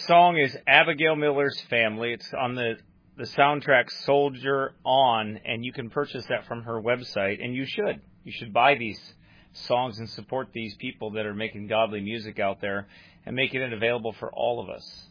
song is Abigail Miller's Family. It's on the soundtrack Soldier On, and you can purchase that from her website, and you should. You should buy these songs and support these people that are making godly music out there and making it available for all of us.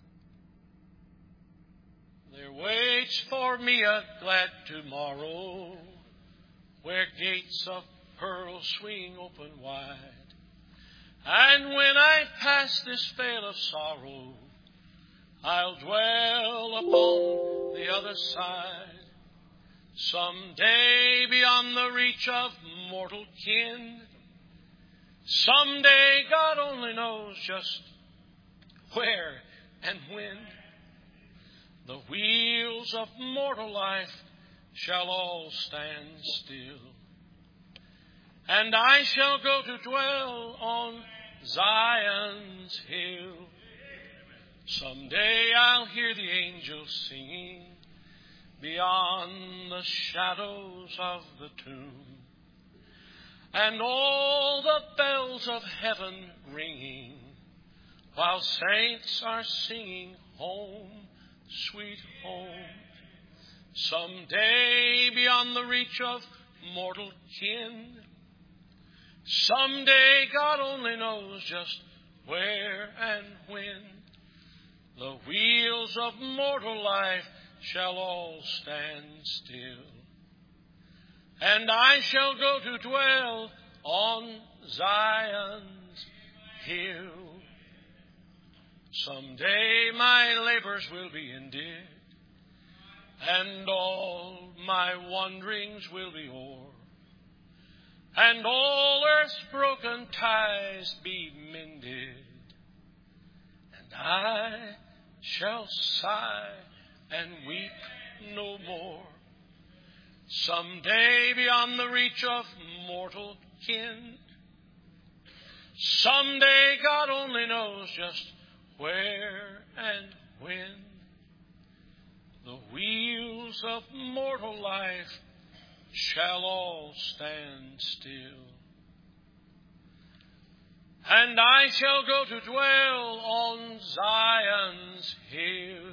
There waits for me a glad tomorrow, where gates of pearl swing open wide. And when I pass this vale of sorrow, I'll dwell upon the other side. Someday beyond the reach of mortal kin, someday God only knows just where and when, the wheels of mortal life shall all stand still. And I shall go to dwell on Zion's hill. Someday I'll hear the angels singing beyond the shadows of the tomb, and all the bells of heaven ringing, while saints are singing home, sweet home. Someday beyond the reach of mortal kin, someday God only knows just where and when, the wheels of mortal life shall all stand still. And I shall go to dwell on Zion's hill. Someday my labors will be ended, and all my wanderings will be o'er, and all earth's broken ties be mended, and I shall sigh and weep no more. Someday beyond the reach of mortal kin, someday God only knows just where and when, the wheels of mortal life shall all stand still. And I shall go to dwell on Zion's hill.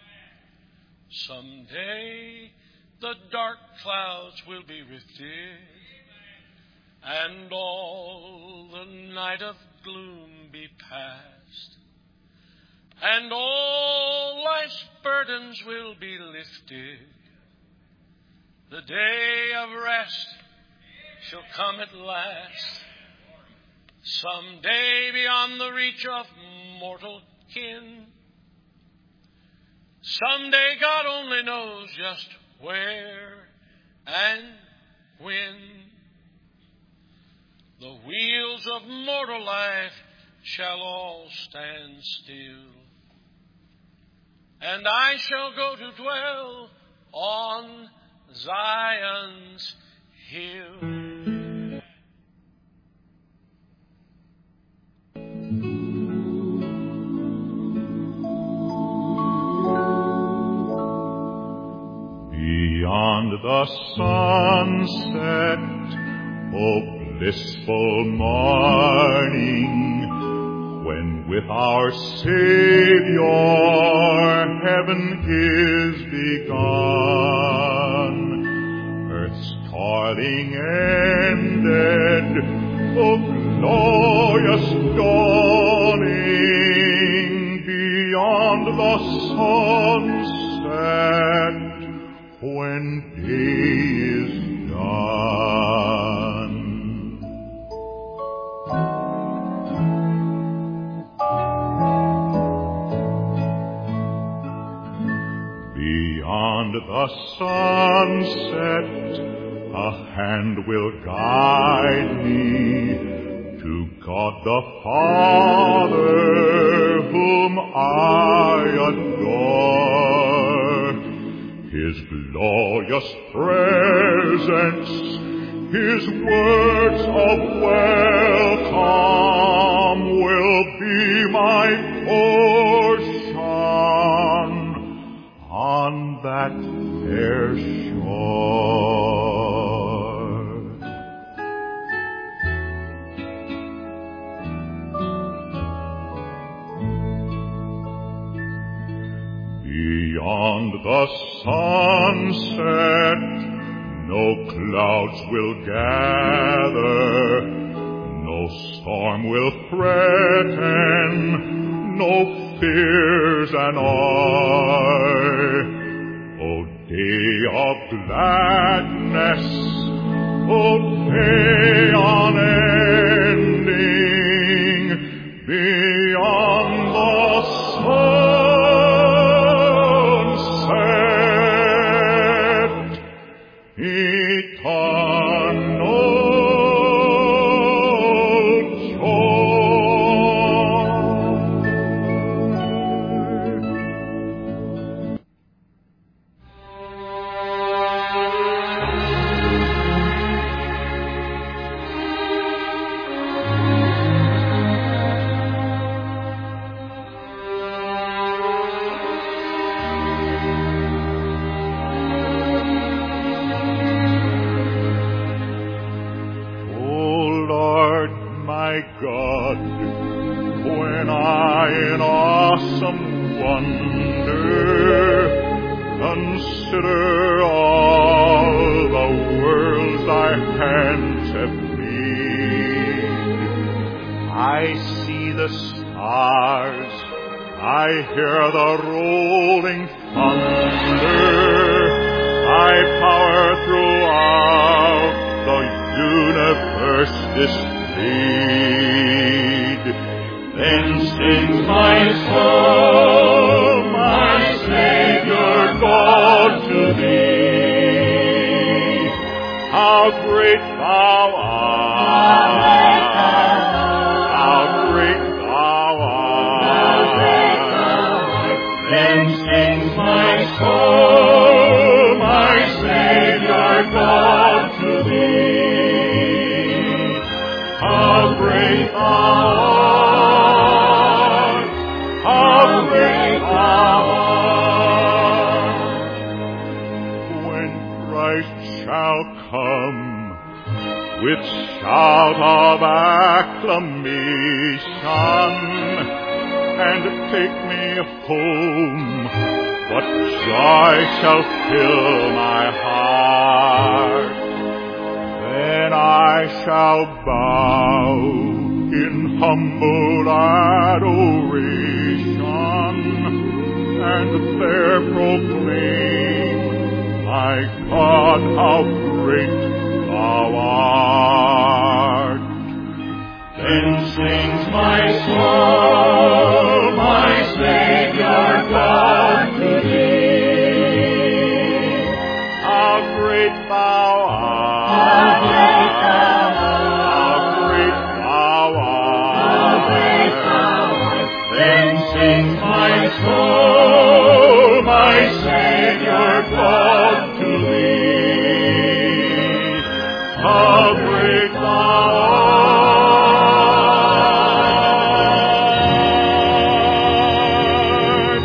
Someday the dark clouds will be lifted, and all the night of gloom be past, and all life's burdens will be lifted. The day of rest shall come at last. Someday beyond the reach of mortal kin, someday God only knows just where and when, the wheels of mortal life shall all stand still. And I shall go to dwell on Zion's hill. Beyond the sunset, oh blissful morning, when with our Savior heaven is begun, earth's toiling ended, oh glorious dawning, beyond the sunset, when day is done. Beyond the sunset, a hand will guide me to God the Father, whom I adore. His glorious presence, His words of welcome will be my portion on that fair shore. set, no clouds will gather, no storm will threaten, no fears annoy. O day of gladness, O day unending, beyond the sunset, eternal God, when I in awesome wonder consider all the worlds thy hands have made, I see the stars, I hear the rolling thunder, thy power throughout the universe displayed. Then sings my soul, my Savior God, to thee. How great thou art! How great thou art! Then sings my soul, my Savior God, to thee. How great thou art! How great thou art! When Christ shall come with shout of acclamation and take me home, what joy shall fill my heart! Then I shall bow in humble adoration and there proclaim, my God, how great thou art. Then sings my soul, my Savior God, to thee. How great thou art! How great thou art! Then sings my soul, my Savior God, to thee. How great thou art!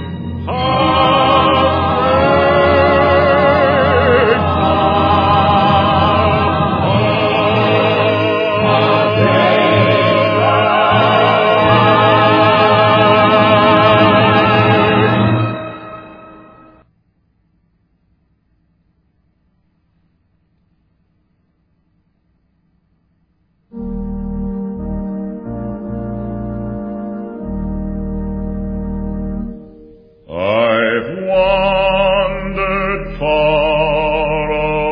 I've wandered far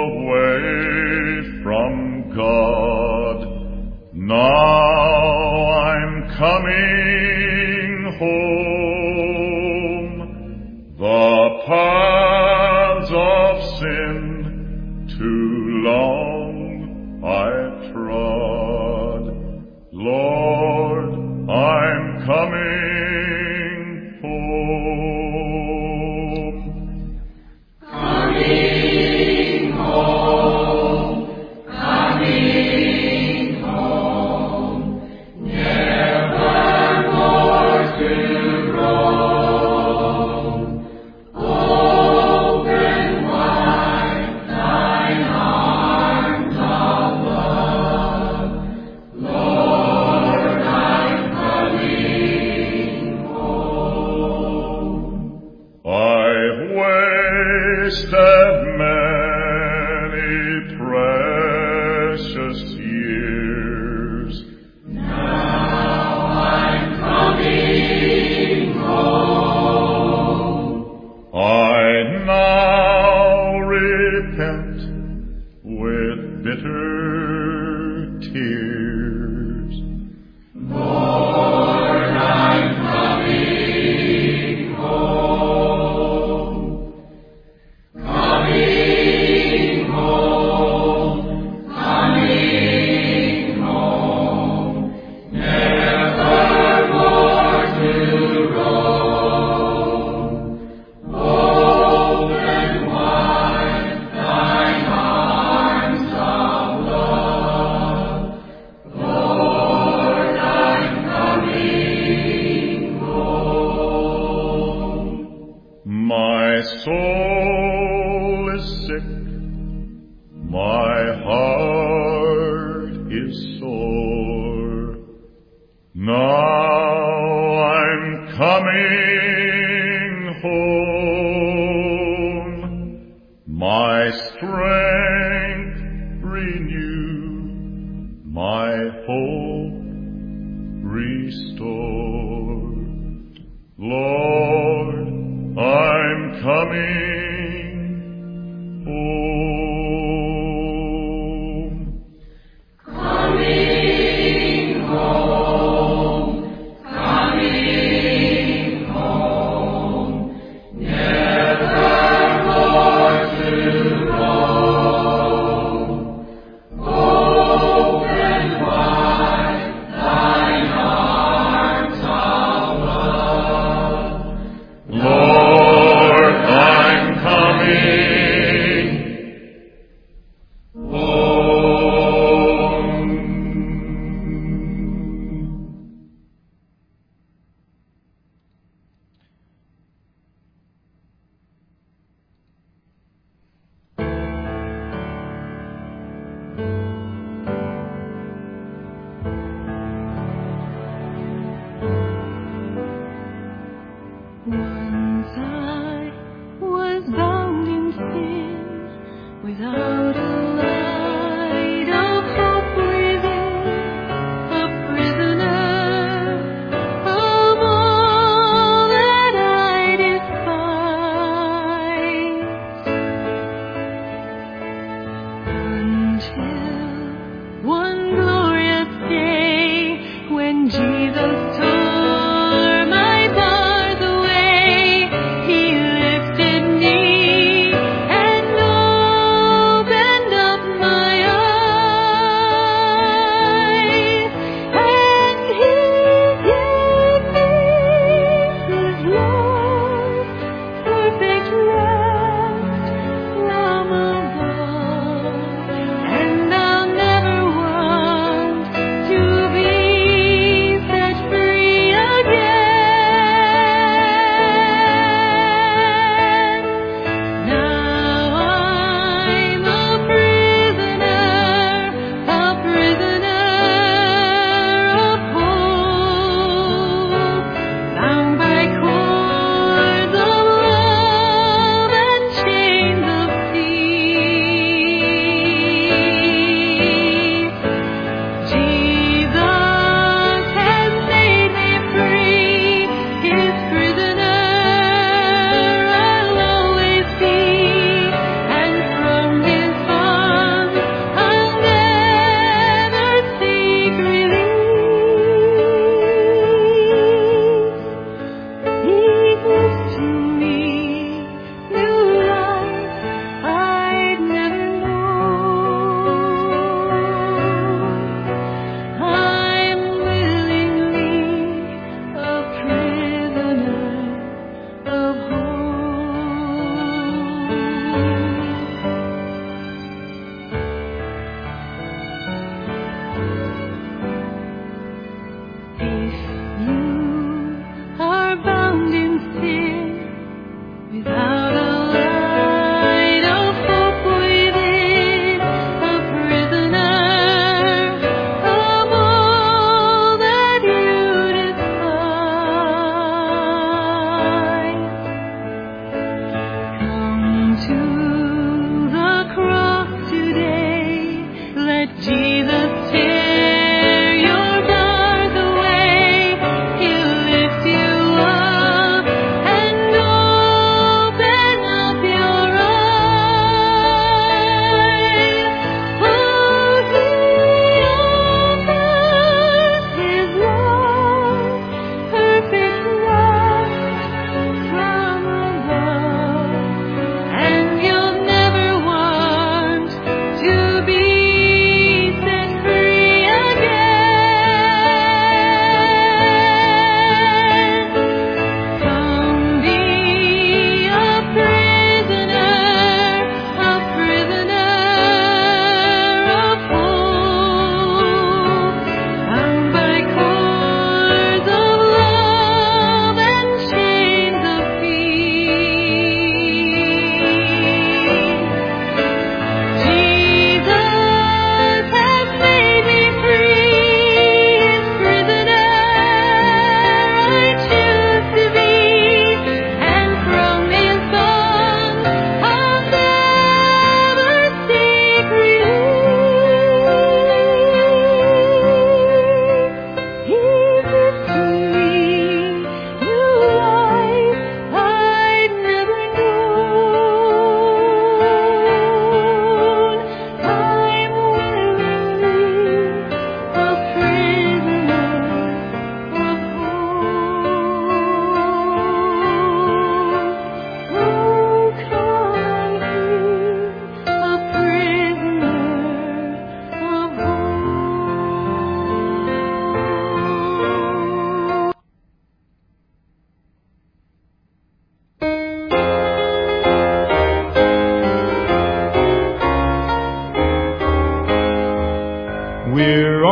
away from God. Now I'm coming home. The paths of sin too long I've trod. Lord, I'm coming home. Coming home, coming home, never more to roam. Open wide thine arms of love, Lord, I'm coming repent with bitter tears. Lord, I'm coming home. Coming home. Coming home. Never more to roam. Open wide thine arms of love. Lord, I'm coming home. My soul is sick, my heart is sore. Now I'm coming home, my strength renewed, my hope restored. Lord, I'm coming home. Coming home. Coming home. Never more to roam. Open wide thine arms of love. Lord, I'm coming home. Once I was bound in sin, without a light of hope within, a prisoner of all that I despised. Until one glorious day, when Jesus tore my bars away, He lifted me and opened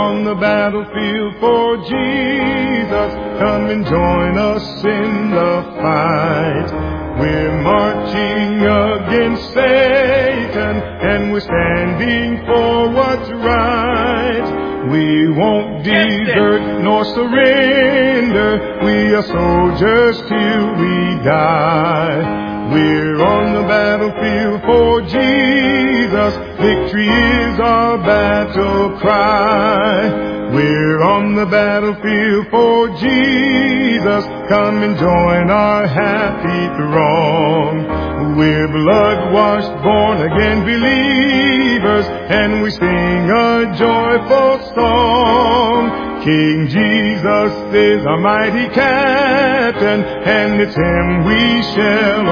on the battlefield for Jesus. Come and join us in the fight. We're marching against Satan, and we're standing for what's right. We won't desert nor surrender. We are soldiers till we die. We're on the battlefield for Jesus. Victory is our battle cry. We're on the battlefield for Jesus. Come and join our happy throng. We're blood-washed, born-again believers, and we sing a joyful song. King Jesus is our mighty captain, and it's him we shall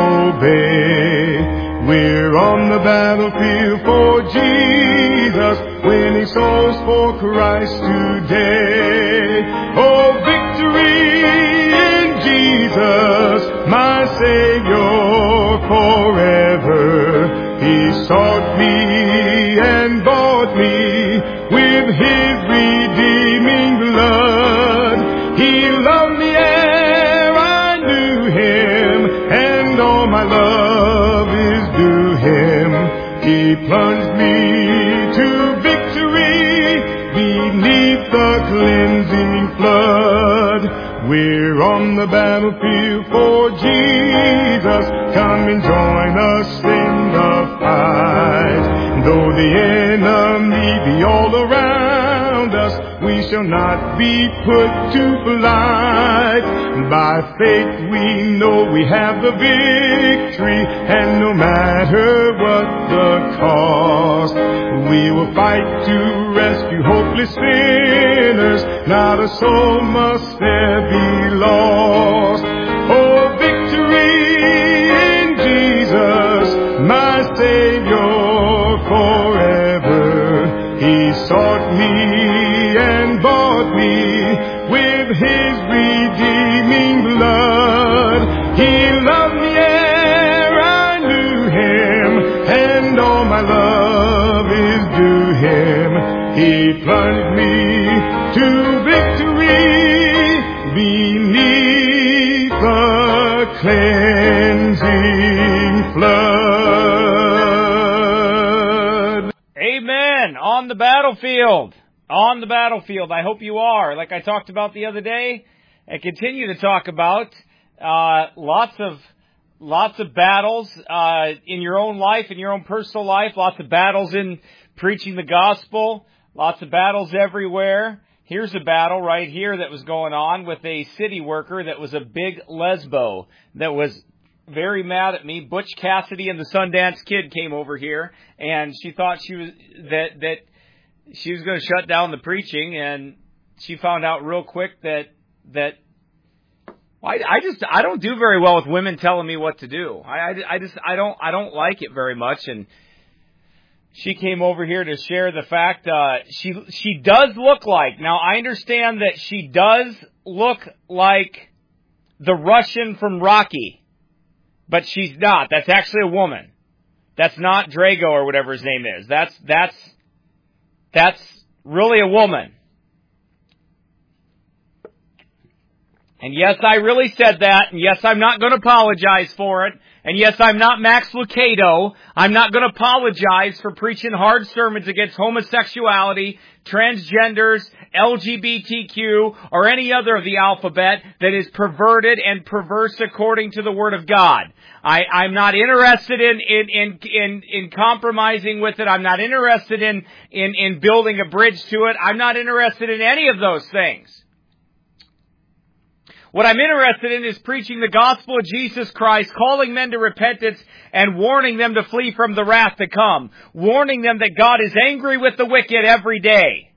obey. We're on the battlefield for Jesus, winning souls for Christ today. Oh, victory in Jesus, my Savior forever. He sought me and bought me with his redeeming blood. He loved me ere I knew him, and all my love is due him. He plunged me to victory beneath the cleansing flood. We're on the battlefield for Jesus. Come and join us in the fight. Though the enemy be all around us, we shall not be put to flight. By faith we know we have the victory, and no matter what the cost, we will fight to rescue hopeless sinners. Not a soul must there be lost. Oh, victory in Jesus, my Savior forever. He sought me and bought me with his redeeming blood. He loved me ere I knew him, and all my love is due him. He plunged me to victory beneath the cleansing flood. Amen. On the battlefield. On the battlefield. I hope you are. Like I talked about the other day, and continue to talk about, lots of battles in your own life, in your own personal life. Lots of battles in preaching the gospel. Lots of battles everywhere. Here's a battle right here that was going on with a city worker that was a big lesbo that was very mad at me. Butch Cassidy and the Sundance Kid came over here, and she thought she was that she was going to shut down the preaching, and she found out real quick that I don't do very well with women telling me what to do. I don't like it very much, and she came over here to share the fact she does look like, now I understand that she does look like the Russian from Rocky, but she's not. That's actually a woman. That's not Drago or whatever his name is. That's really a woman. And yes, I really said that. And yes, I'm not going to apologize for it. And yes, I'm not Max Lucado. I'm not going to apologize for preaching hard sermons against homosexuality, transgenders, LGBTQ, or any other of the alphabet that is perverted and perverse according to the Word of God. I'm not interested in compromising with it. I'm not interested in building a bridge to it. I'm not interested in any of those things. What I'm interested in is preaching the gospel of Jesus Christ, calling men to repentance, and warning them to flee from the wrath to come. Warning them that God is angry with the wicked every day.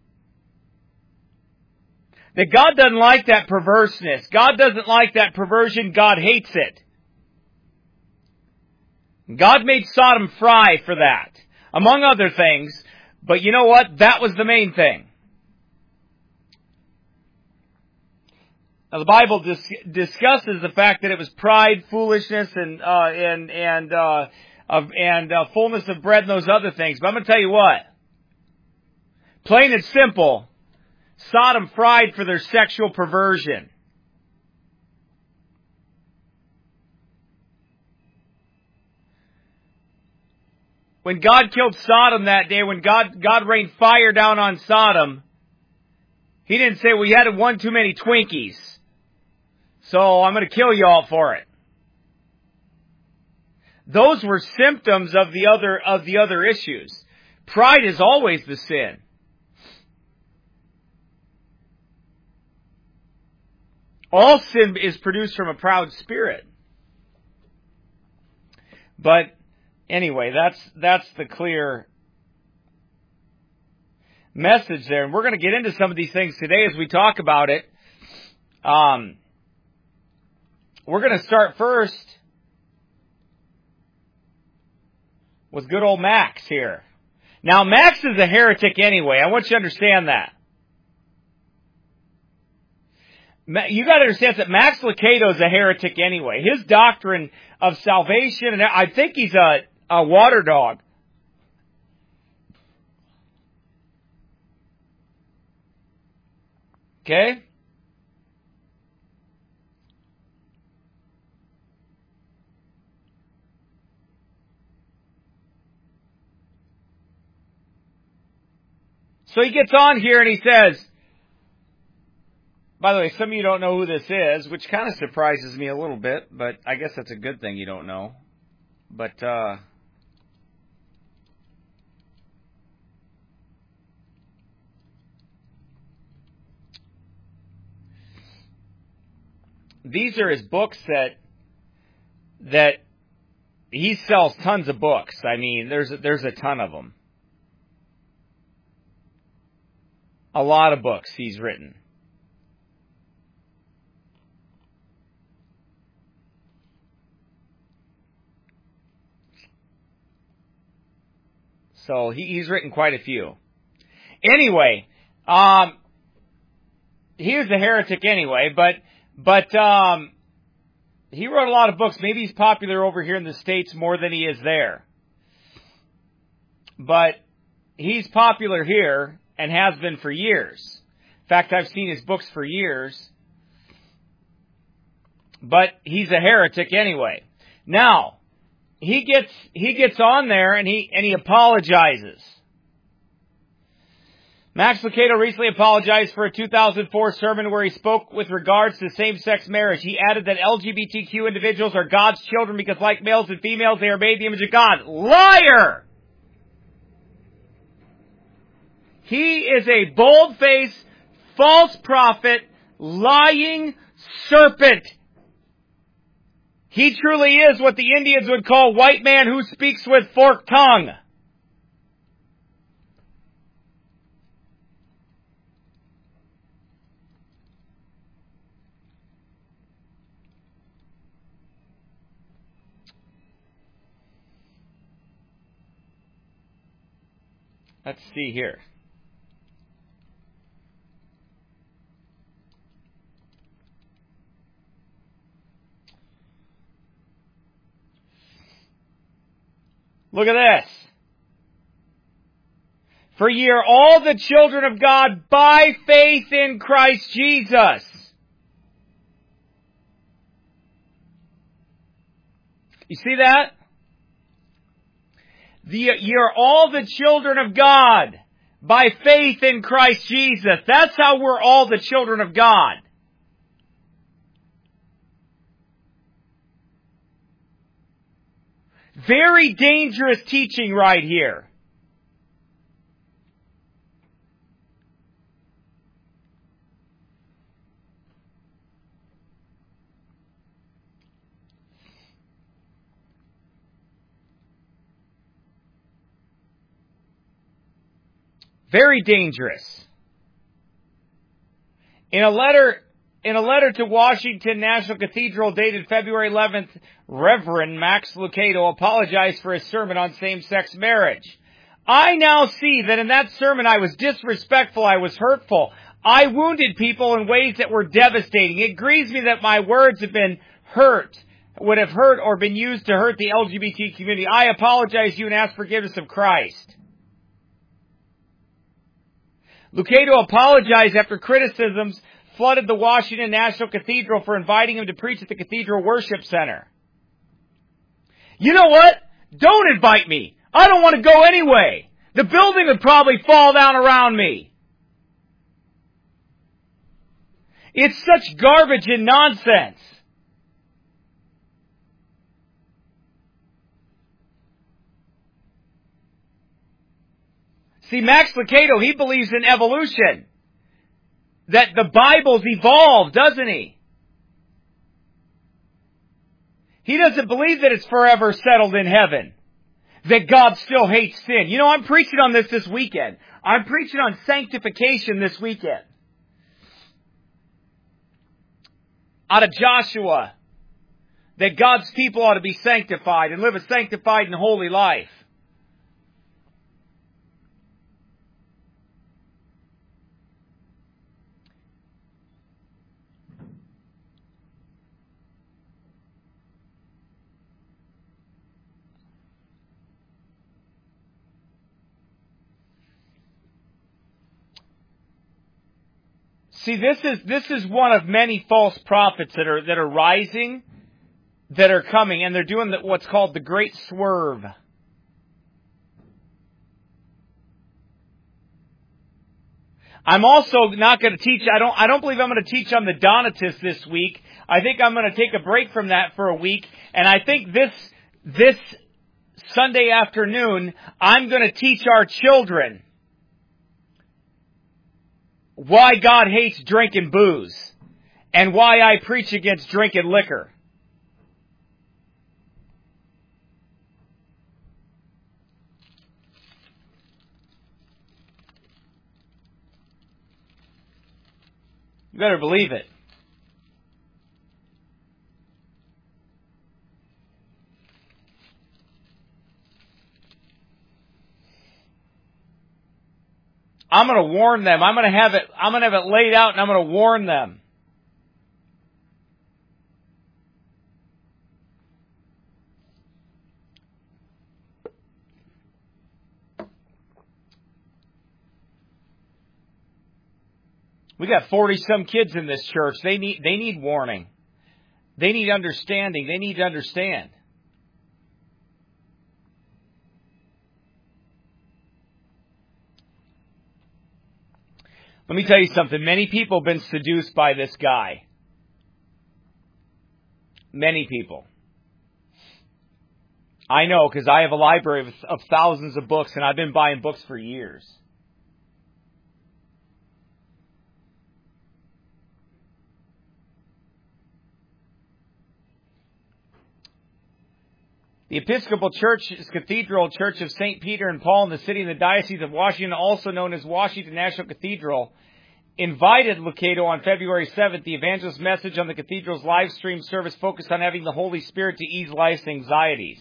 That God doesn't like that perverseness. God doesn't like that perversion. God hates it. God made Sodom fry for that, among other things. But you know what? That was the main thing. Now, the Bible discusses the fact that it was pride, foolishness, and fullness of bread and those other things. But I'm going to tell you what. Plain and simple, Sodom fried for their sexual perversion. When God killed Sodom that day, when God rained fire down on Sodom, He didn't say, well, you had one too many Twinkies, so I'm going to kill you all for it. Those were symptoms of the other issues. Pride is always the sin. All sin is produced from a proud spirit. But anyway, that's the clear message there. And we're going to get into some of these things today as we talk about it. We're going to start first with good old Max here. Now, Max is a heretic anyway. I want you to understand that. You got to understand that Max Lucado is a heretic anyway. His doctrine of salvation, and I think he's a water dog. Okay? So he gets on here and he says, by the way, some of you don't know who this is, which kind of surprises me a little bit, but I guess that's a good thing you don't know. But, these are his books that he sells tons of books. I mean, there's a ton of them. A lot of books he's written. So he's written quite a few. Anyway, he was a heretic anyway, but he wrote a lot of books. Maybe he's popular over here in the States more than he is there. But he's popular here and has been for years. In fact, I've seen his books for years. But he's a heretic anyway. Now, he gets on there and he apologizes. Max Lucado recently apologized for a 2004 sermon where he spoke with regards to same-sex marriage. He added that LGBTQ individuals are God's children because like males and females, they are made in the image of God. Liar! He is a bold-faced, false prophet, lying serpent. He truly is what the Indians would call white man who speaks with forked tongue. Let's see here. Look at this. For ye are all the children of God by faith in Christ Jesus. You see that? Ye are all the children of God by faith in Christ Jesus. That's how we're all the children of God. Very dangerous teaching right here. Very dangerous. In a letter to Washington National Cathedral dated February 11th, Reverend Max Lucado apologized for his sermon on same-sex marriage. I now see that in that sermon I was disrespectful, I was hurtful. I wounded people in ways that were devastating. It grieves me that my words would have hurt or been used to hurt the LGBT community. I apologize to you and ask forgiveness of Christ. Lucado apologized after criticisms flooded the Washington National Cathedral for inviting him to preach at the Cathedral Worship Center. You know what? Don't invite me. I don't want to go anyway. The building would probably fall down around me. It's such garbage and nonsense. See, Max Lucado, he believes in evolution. That the Bible's evolved, doesn't he? He doesn't believe that it's forever settled in heaven. That God still hates sin. You know, I'm preaching on this weekend. I'm preaching on sanctification this weekend. Out of Joshua. That God's people ought to be sanctified and live a sanctified and holy life. See, this is one of many false prophets that are rising, that are coming, and they're doing what's called the Great Swerve. I'm also not going to teach. I don't believe I'm going to teach on the Donatists this week. I think I'm going to take a break from that for a week, and I think this Sunday afternoon I'm going to teach our children why God hates drinking booze, and why I preach against drinking liquor. You better believe it. I'm going to warn them. I'm going to have it laid out, and I'm going to warn them. We got 40-some kids in this church. They need warning. They need understanding. They need to understand. Let me tell you something. Many people have been seduced by this guy. Many people. I know, because I have a library of thousands of books, and I've been buying books for years. The Episcopal Church's Cathedral Church of St. Peter and Paul in the city and the Diocese of Washington, also known as Washington National Cathedral, invited Lucado on February 7th. The evangelist message on the cathedral's live stream service focused on having the Holy Spirit to ease life's anxieties.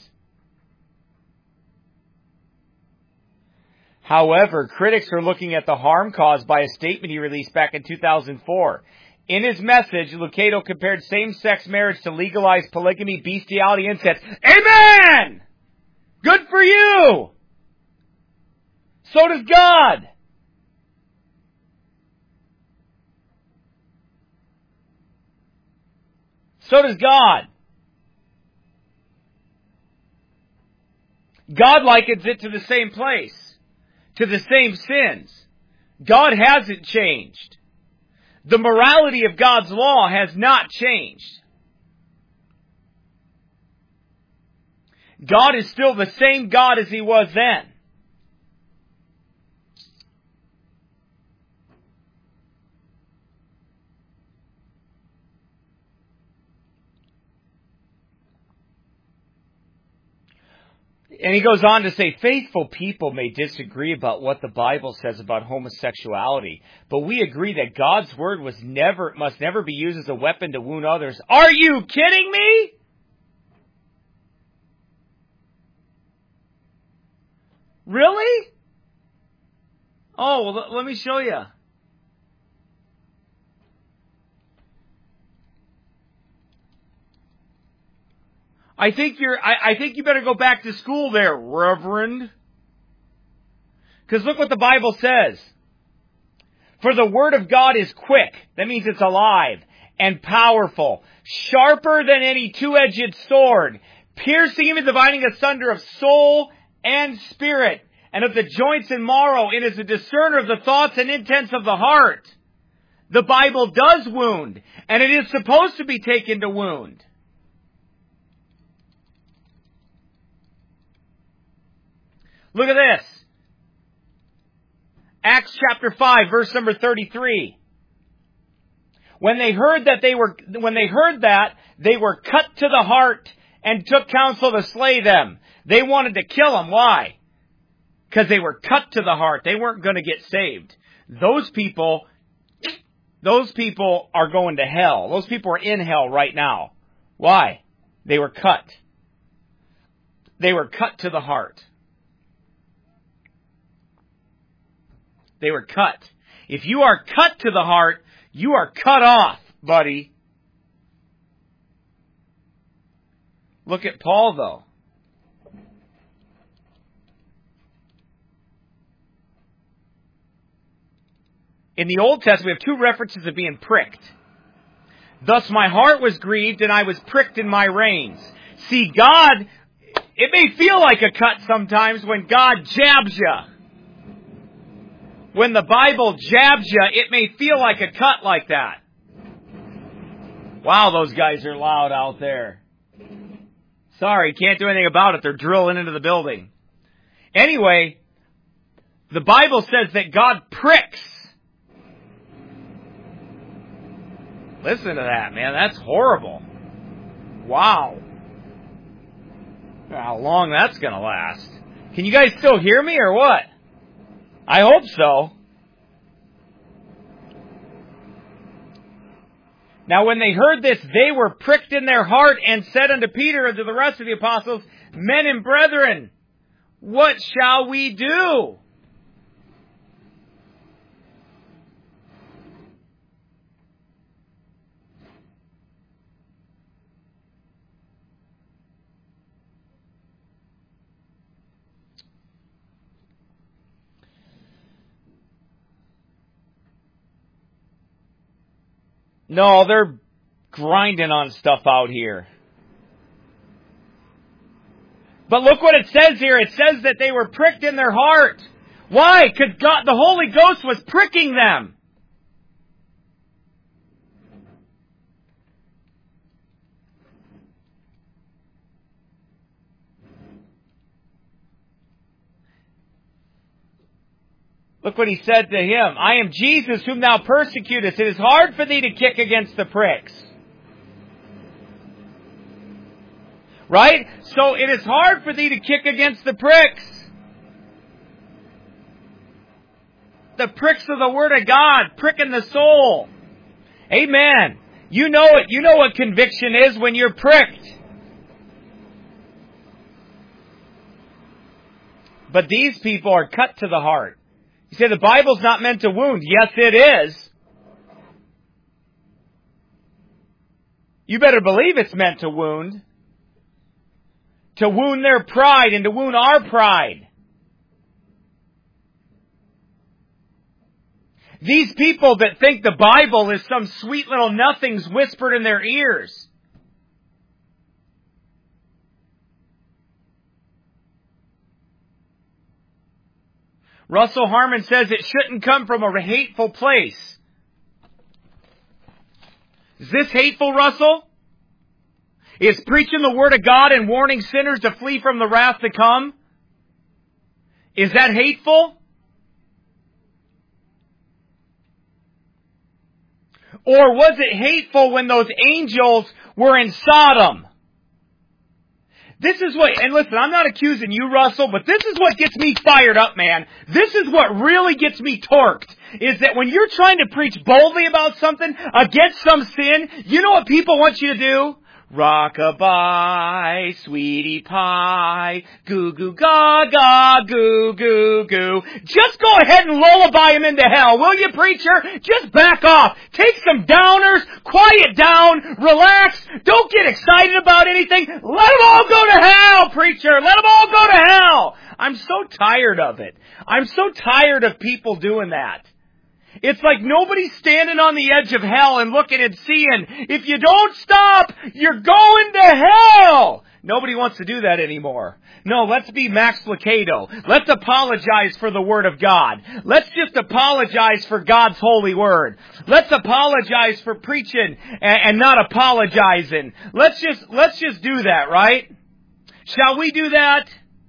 However, critics are looking at the harm caused by a statement he released back in 2004. In his message, Lucado compared same-sex marriage to legalized polygamy, bestiality, incest. Amen! Good for you! So does God. So does God. God likens it to the same place, to the same sins. God hasn't changed. The morality of God's law has not changed. God is still the same God as He was then. And he goes on to say, faithful people may disagree about what the Bible says about homosexuality, but we agree that God's word must never be used as a weapon to wound others. Are you kidding me? Really? Oh, well, let me show you. I think you better go back to school there, Reverend. Because look what the Bible says. For the word of God is quick. That means it's alive and powerful, sharper than any two-edged sword, piercing even dividing asunder of soul and spirit, and of the joints and marrow. It is a discerner of the thoughts and intents of the heart. The Bible does wound, and it is supposed to be taken to wound. Look at this. Acts chapter 5, verse number 33. When they heard that, they were cut to the heart and took counsel to slay them. They wanted to kill them. Why? Because they were cut to the heart. They weren't going to get saved. Those people are going to hell. Those people are in hell right now. Why? They were cut. They were cut to the heart. They were cut. If you are cut to the heart, you are cut off, buddy. Look at Paul, though. In the Old Testament, we have two references of being pricked. Thus my heart was grieved, and I was pricked in my reins. See, God, it may feel like a cut sometimes when God jabs you. When the Bible jabs you, it may feel like a cut like that. Wow, those guys are loud out there. Sorry, can't do anything about it. They're drilling into the building. Anyway, the Bible says that God pricks. Listen to that, man. That's horrible. Wow. How long that's going to last. Can you guys still hear me or what? I hope so. Now when they heard this, they were pricked in their heart and said unto Peter and to the rest of the apostles, Men and brethren, what shall we do? No, they're grinding on stuff out here. But look what it says here. It says that they were pricked in their heart. Why? Because God, the Holy Ghost was pricking them. Look what he said to him. I am Jesus whom thou persecutest. It is hard for thee to kick against the pricks. Right? So it is hard for thee to kick against the pricks. The pricks of the Word of God, pricking the soul. Amen. You know it. You know what conviction is when you're pricked. But these people are cut to the heart. You say the Bible's not meant to wound. Yes, it is. You better believe it's meant to wound. To wound their pride and to wound our pride. These people that think the Bible is some sweet little nothings whispered in their ears. Russell Harmon says it shouldn't come from a hateful place. Is this hateful, Russell? Is preaching the Word of God and warning sinners to flee from the wrath to come? Is that hateful? Or was it hateful when those angels were in Sodom? This is what, and listen, I'm not accusing you, Russell, but this is what gets me fired up, man. This is what really gets me torqued, is that when you're trying to preach boldly about something, against some sin, you know what people want you to do? Rock-a-bye, sweetie pie, goo-goo gaga, goo-goo-goo. Just go ahead and lullaby him into hell, will you, preacher? Just back off. Take some downers, quiet down, relax, don't get excited about anything. Let them all go to hell, preacher. Let them all go to hell. I'm so tired of it. I'm so tired of people doing that. It's like nobody's standing on the edge of hell and looking and seeing, if you don't stop, you're going to hell. Nobody wants to do that anymore. No, let's be Max Lucado. Let's apologize for the Word of God. Let's just apologize for God's holy Word. Let's apologize for preaching and not apologizing. Let's just do that, right? Shall we do that?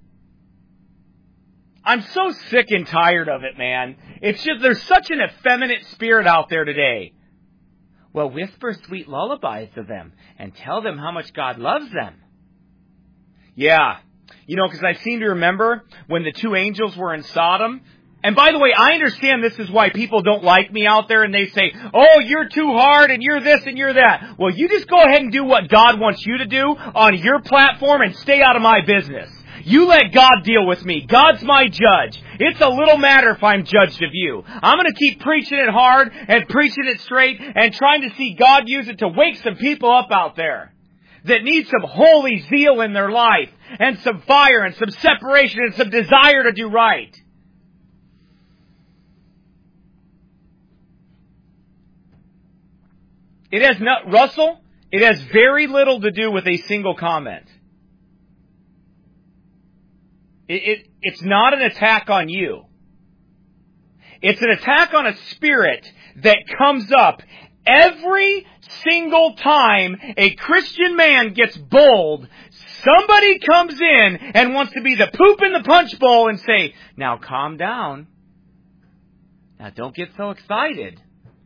I'm so sick and tired of it, man. It's just, there's such an effeminate spirit out there today. Well, whisper sweet lullabies to them and tell them how much God loves them. Yeah. You know, because I seem to remember when the two angels were in Sodom. And by the way, I understand this is why people don't like me out there and they say, oh, you're too hard and you're this and you're that. Well, you just go ahead and do what God wants you to do on your platform and stay out of my business. You let God deal with me. God's my judge. It's a little matter if I'm judged of you. I'm going to keep preaching it hard and preaching it straight and trying to see God use it to wake some people up out there that need some holy zeal in their life and some fire and some separation and some desire to do right. It has not, Russell, it has very little to do with a single comment. It's not an attack on you. It's an attack on a spirit that comes up every single time a Christian man gets bold. Somebody comes in and wants to be the poop in the punch bowl and say, now calm down. Now don't get so excited.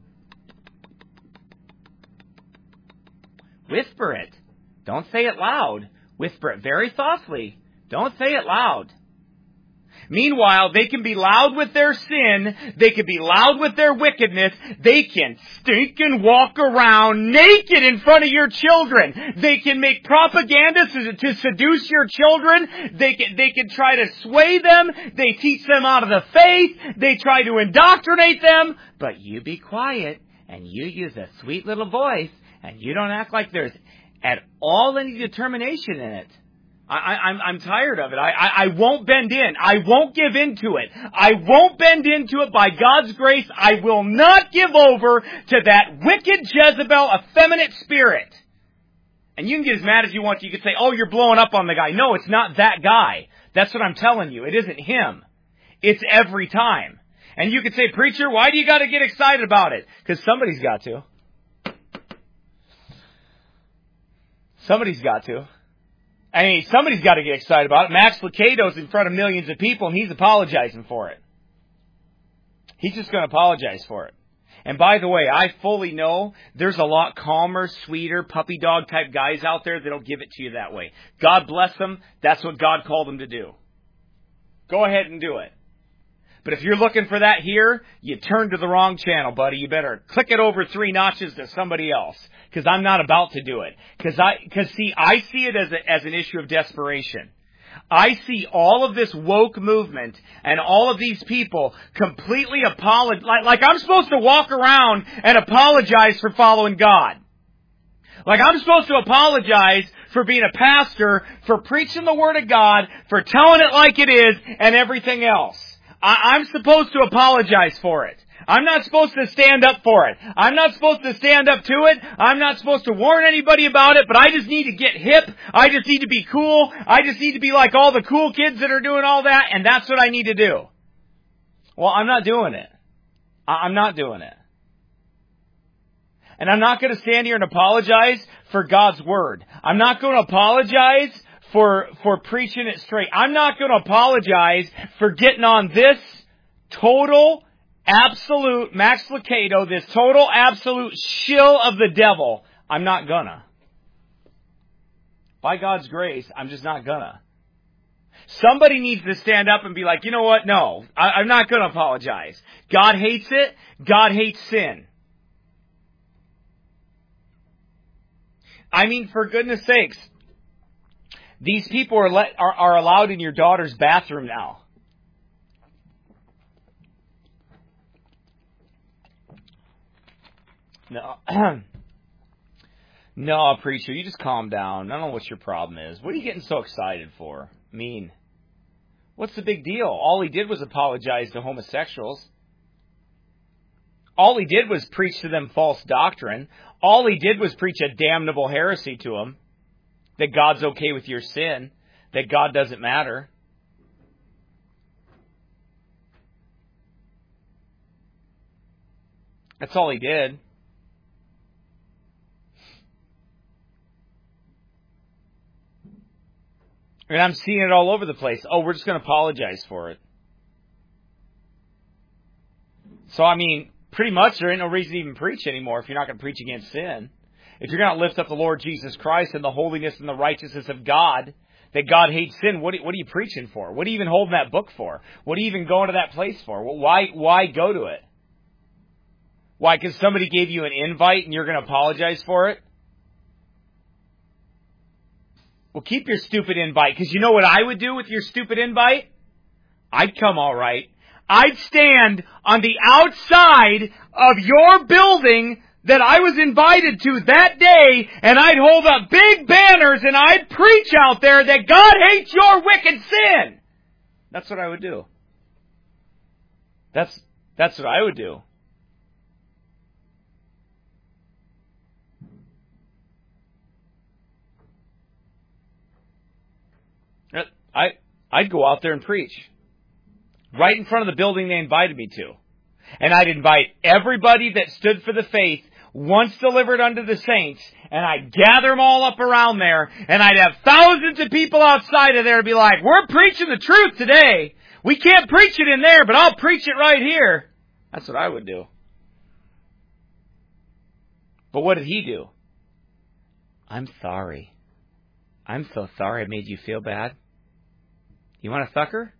Whisper it. Don't say it loud. Whisper it very softly. Don't say it loud. Meanwhile, they can be loud with their sin. They can be loud with their wickedness. They can stink and walk around naked in front of your children. They can make propaganda to seduce your children. They can try to sway them. They teach them out of the faith. They try to indoctrinate them. But you be quiet and you use a sweet little voice and you don't act like there's at all any determination in it. I'm tired of it. I won't bend in. I won't give in to it. I won't bend into it by God's grace. I will not give over to that wicked Jezebel, effeminate spirit. And you can get as mad as you want. You can say, oh, you're blowing up on the guy. No, it's not that guy. That's what I'm telling you. It isn't him. It's every time. And you can say, preacher, why do you got to get excited about it? Because somebody's got to. Somebody's got to. I mean, somebody's got to get excited about it. Max Lucado's in front of millions of people, and he's apologizing for it. He's just going to apologize for it. And by the way, I fully know there's a lot calmer, sweeter, puppy dog type guys out there that'll give it to you that way. God bless them. That's what God called them to do. Go ahead and do it. But if you're looking for that here, you turn to the wrong channel, buddy. You better click it over 3 notches to somebody else. Because I'm not about to do it. Because I see it as an issue of desperation. I see all of this woke movement and all of these people completely apologize. Like I'm supposed to walk around and apologize for following God. Like I'm supposed to apologize for being a pastor, for preaching the Word of God, for telling it like it is, and everything else. I'm supposed to apologize for it. I'm not supposed to stand up for it. I'm not supposed to stand up to it. I'm not supposed to warn anybody about it, but I just need to get hip. I just need to be cool. I just need to be like all the cool kids that are doing all that, and that's what I need to do. Well, I'm not doing it. I'm not doing it. And I'm not going to stand here and apologize for God's Word. I'm not going to apologize for preaching it straight. I'm not going to apologize for getting on this total, absolute, Max Lucado, this total, absolute shill of the devil. I'm not gonna. By God's grace, I'm just not gonna. Somebody needs to stand up and be like, you know what? No, I'm not gonna apologize. God hates it. God hates sin. I mean, for goodness sakes, these people are allowed in your daughter's bathroom now. No, no, preacher, you just calm down. I don't know what your problem is. What are you getting so excited for? I mean, what's the big deal? All he did was apologize to homosexuals. All he did was preach to them false doctrine. All he did was preach a damnable heresy to them, that God's okay with your sin, that God doesn't matter. That's all he did. And I'm seeing it all over the place. Oh, we're just going to apologize for it. So, I mean, pretty much there ain't no reason to even preach anymore if you're not going to preach against sin. If you're going to lift up the Lord Jesus Christ and the holiness and the righteousness of God, that God hates sin, what are you preaching for? What are you even holding that book for? What are you even going to that place for? Well, why go to it? Why? Because somebody gave you an invite and you're going to apologize for it? Well, keep your stupid invite, because you know what I would do with your stupid invite? I'd come all right. I'd stand on the outside of your building that I was invited to that day, and I'd hold up big banners and I'd preach out there that God hates your wicked sin. That's what I would do. That's what I would do. I'd go out there and preach. Right in front of the building they invited me to. And I'd invite everybody that stood for the faith, once delivered unto the saints, and I'd gather them all up around there, and I'd have thousands of people outside of there be like, we're preaching the truth today. We can't preach it in there, but I'll preach it right here. That's what I would do. But what did he do? I'm sorry. I'm so sorry I made you feel bad. You want a sucker?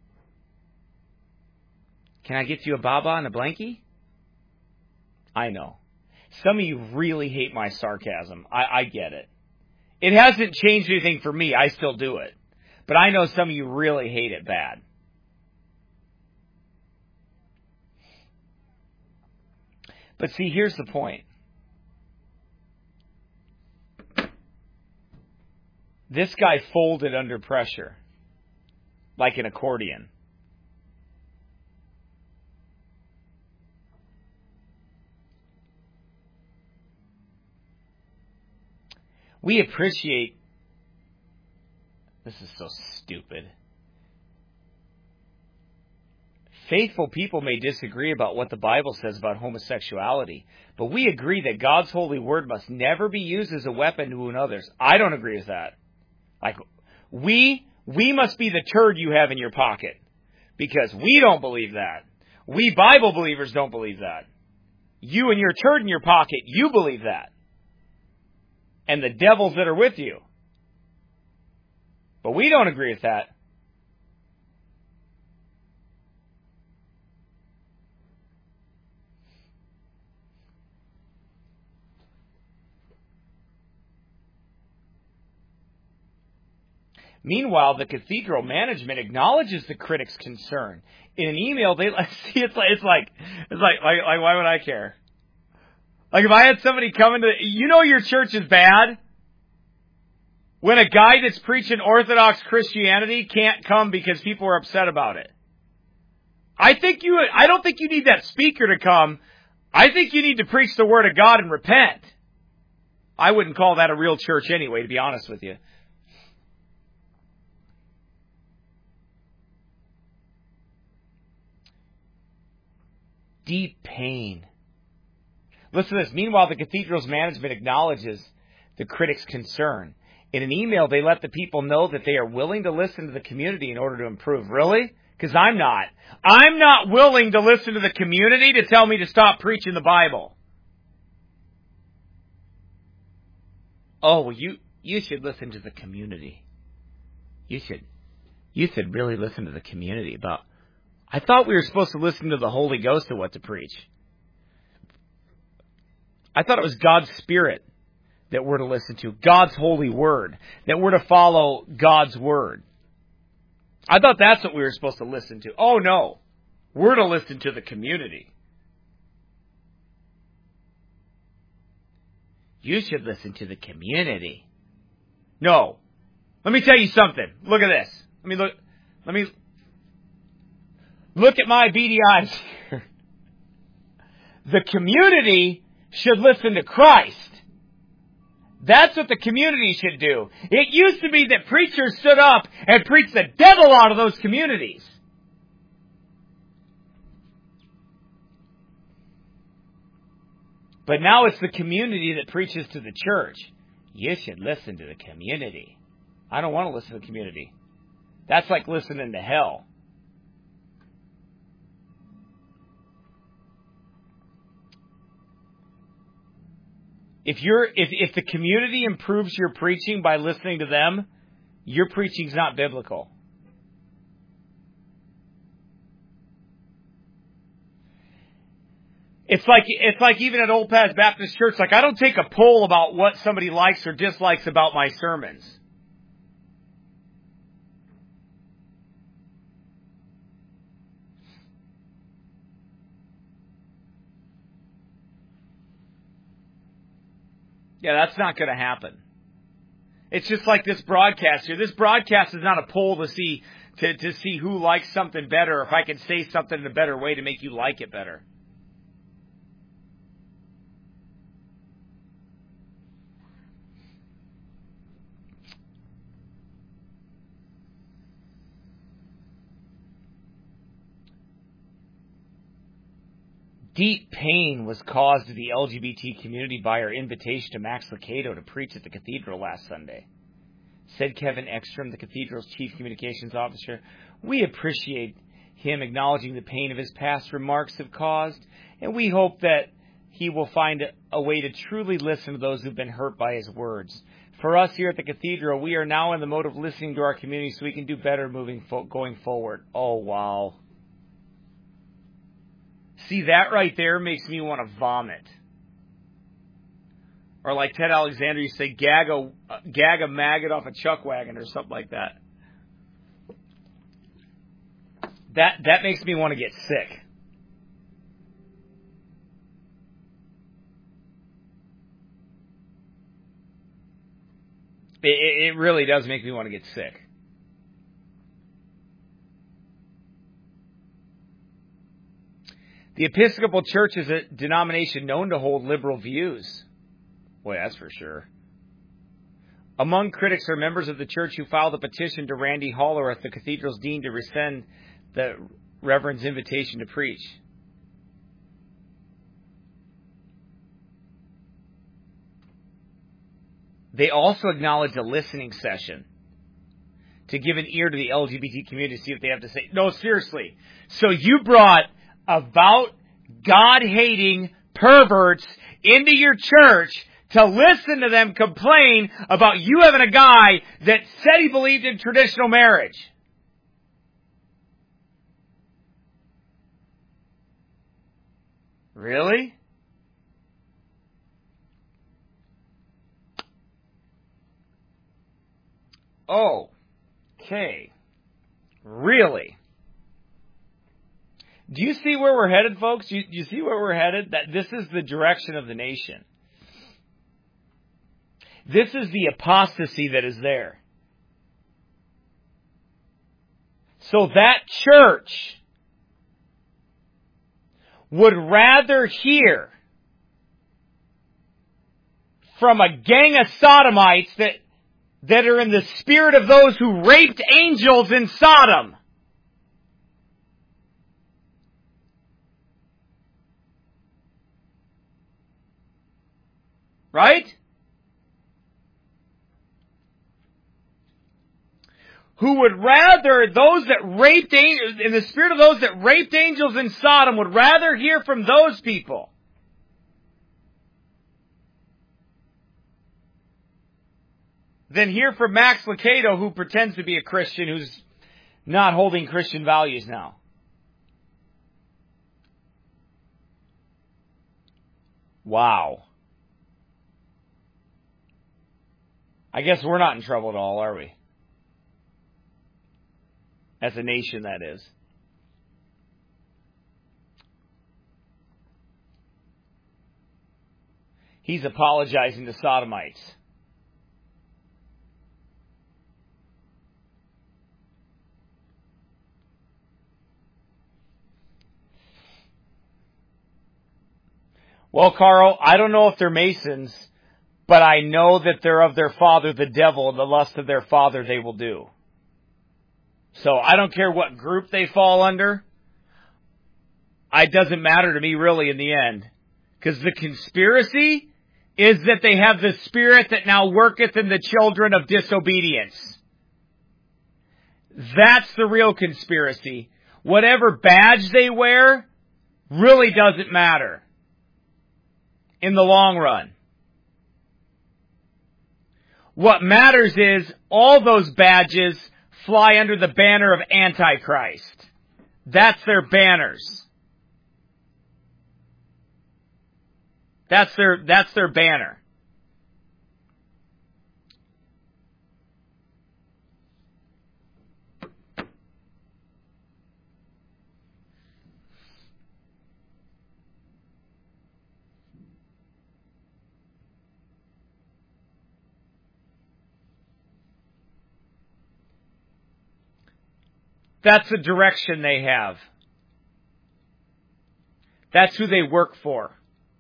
Can I get you a baba and a blankie? I know. Some of you really hate my sarcasm. I get it. It hasn't changed anything for me. I still do it. But I know some of you really hate it bad. But see, here's the point. This guy folded under pressure, like an accordion. We appreciate... This is so stupid. Faithful people may disagree about what the Bible says about homosexuality, but we agree that God's holy word must never be used as a weapon to wound others. I don't agree with that. Like, we must be the turd you have in your pocket, because we don't believe that. We Bible believers don't believe that. You and your turd in your pocket, you believe that. And the devils that are with you. But we don't agree with that. Meanwhile, the cathedral management acknowledges the critics' concern. In an email, they see it's like why would I care? Like if I had somebody come into, your church is bad when a guy that's preaching Orthodox Christianity can't come because people are upset about it. I don't think you need that speaker to come. I think you need to preach the word of God and repent. I wouldn't call that a real church anyway, to be honest with you. Deep pain. Listen to this. Meanwhile, the cathedral's management acknowledges the critics' concern. In an email, they let the people know that they are willing to listen to the community in order to improve. Really? Because I'm not. I'm not willing to listen to the community to tell me to stop preaching the Bible. Oh, well, you should listen to the community. You should really listen to the community about... I thought we were supposed to listen to the Holy Ghost of what to preach. I thought it was God's Spirit that we're to listen to, God's holy word, that we're to follow God's word. I thought that's what we were supposed to listen to. Oh, no. We're to listen to the community. You should listen to the community. No. Let me tell you something. Look at this. Let me look at my beady eyes here. The community should listen to Christ. That's what the community should do. It used to be that preachers stood up and preached the devil out of those communities. But now it's the community that preaches to the church. You should listen to the community. I don't want to listen to the community. That's like listening to hell. If the community improves your preaching by listening to them, your preaching's not biblical. It's like even at Old Paths Baptist Church, like I don't take a poll about what somebody likes or dislikes about my sermons. Yeah, that's not going to happen. It's just like this broadcast here. This broadcast is not a poll to see who likes something better, or if I can say something in a better way to make you like it better. Deep pain was caused to the LGBT community by our invitation to Max Lucado to preach at the cathedral last Sunday. Said Kevin Ekstrom, the cathedral's chief communications officer, we appreciate him acknowledging the pain of his past remarks have caused, and we hope that he will find a way to truly listen to those who've been hurt by his words. For us here at the cathedral, we are now in the mode of listening to our community so we can do better going forward. Oh, wow. See, that right there makes me want to vomit. Or like Ted Alexander used to say, gag a maggot off a chuck wagon or something like that. That makes me want to get sick. It really does make me want to get sick. The Episcopal Church is a denomination known to hold liberal views. Boy, that's for sure. Among critics are members of the church who filed a petition to Randy Hollerith, the cathedral's dean, to rescind the Reverend's invitation to preach. They also acknowledged a listening session to give an ear to the LGBT community to see what they have to say. No, seriously. So you brought about God-hating perverts into your church to listen to them complain about you having a guy that said he believed in traditional marriage. Really? Oh, okay. Really? Do you see where we're headed, folks? Do you see where we're headed? That this is the direction of the nation. This is the apostasy that is there. So that church would rather hear from a gang of sodomites that are in the spirit of those who raped angels in Sodom. Right? Who would rather, those that raped angels, in the spirit of those that raped angels in Sodom, would rather hear from those people than hear from Max Lucado, who pretends to be a Christian, who's not holding Christian values now. Wow. I guess we're not in trouble at all, are we? As a nation, that is. He's apologizing to sodomites. Well, Carl, I don't know if they're Masons, but I know that they're of their father, the devil, and the lust of their father they will do. So I don't care what group they fall under. It doesn't matter to me really in the end. Because the conspiracy is that they have the spirit that now worketh in the children of disobedience. That's the real conspiracy. Whatever badge they wear really doesn't matter in the long run. What matters is all those badges fly under the banner of Antichrist. That's their banners. That's their banner. That's the direction they have. That's who they work for.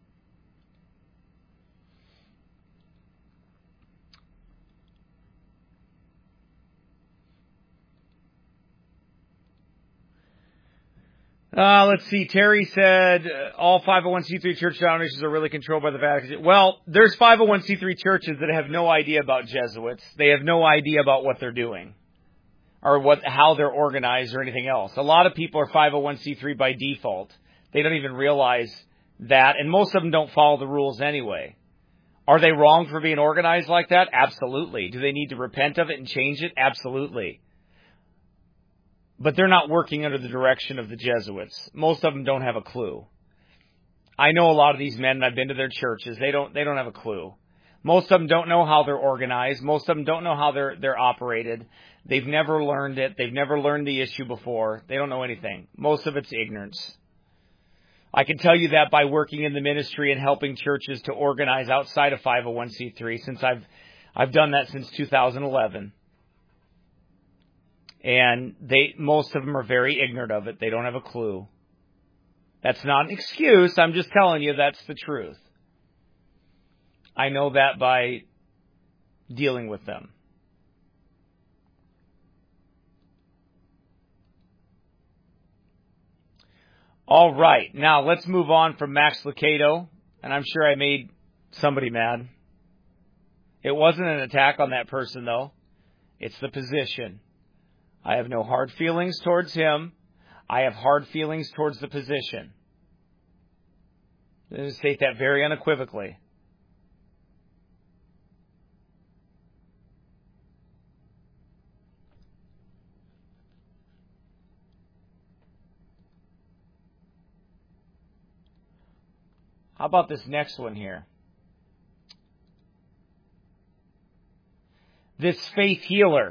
Let's see. Terry said all 501c3 church denominations are really controlled by the Vatican. Well, there's 501c3 churches that have no idea about Jesuits. They have no idea about what they're doing or how they're organized or anything else. A lot of people are 501c3 by default. They don't even realize that, and most of them don't follow the rules anyway. Are they wrong for being organized like that? Absolutely. Do they need to repent of it and change it? Absolutely. But they're not working under the direction of the Jesuits. Most of them don't have a clue. I know a lot of these men, and I've been to their churches. They don't have a clue. Most of them don't know how they're organized. Most of them don't know how they're operated. They've never learned it. They've never learned the issue before. They don't know anything. Most of it's ignorance. I can tell you that by working in the ministry and helping churches to organize outside of 501c3, since I've done that since 2011. And most of them are very ignorant of it. They don't have a clue. That's not an excuse. I'm just telling you that's the truth. I know that by dealing with them. All right. Now let's move on from Max Lucado. And I'm sure I made somebody mad. It wasn't an attack on that person, though. It's the position. I have no hard feelings towards him. I have hard feelings towards the position. Let me state that very unequivocally. How about this next one here? This faith healer.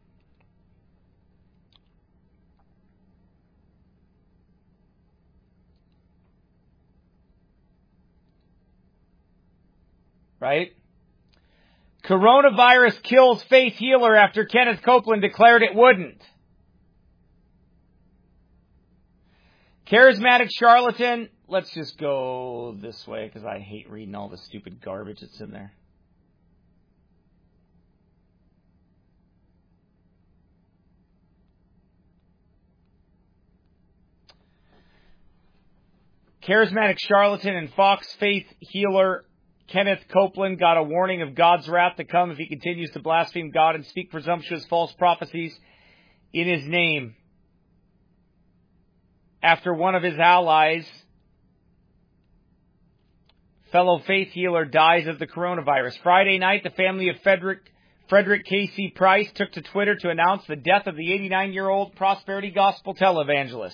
Right? Coronavirus kills faith healer after Kenneth Copeland declared it wouldn't. Charismatic charlatan. Let's just go this way because I hate reading all the stupid garbage that's in there. Charismatic charlatan and Fox faith healer Kenneth Copeland got a warning of God's wrath to come if he continues to blaspheme God and speak presumptuous false prophecies in his name. After one of his allies, fellow faith healer, dies of the coronavirus. Friday night, the family of Frederick Casey Price took to Twitter to announce the death of the 89-year-old prosperity gospel televangelist.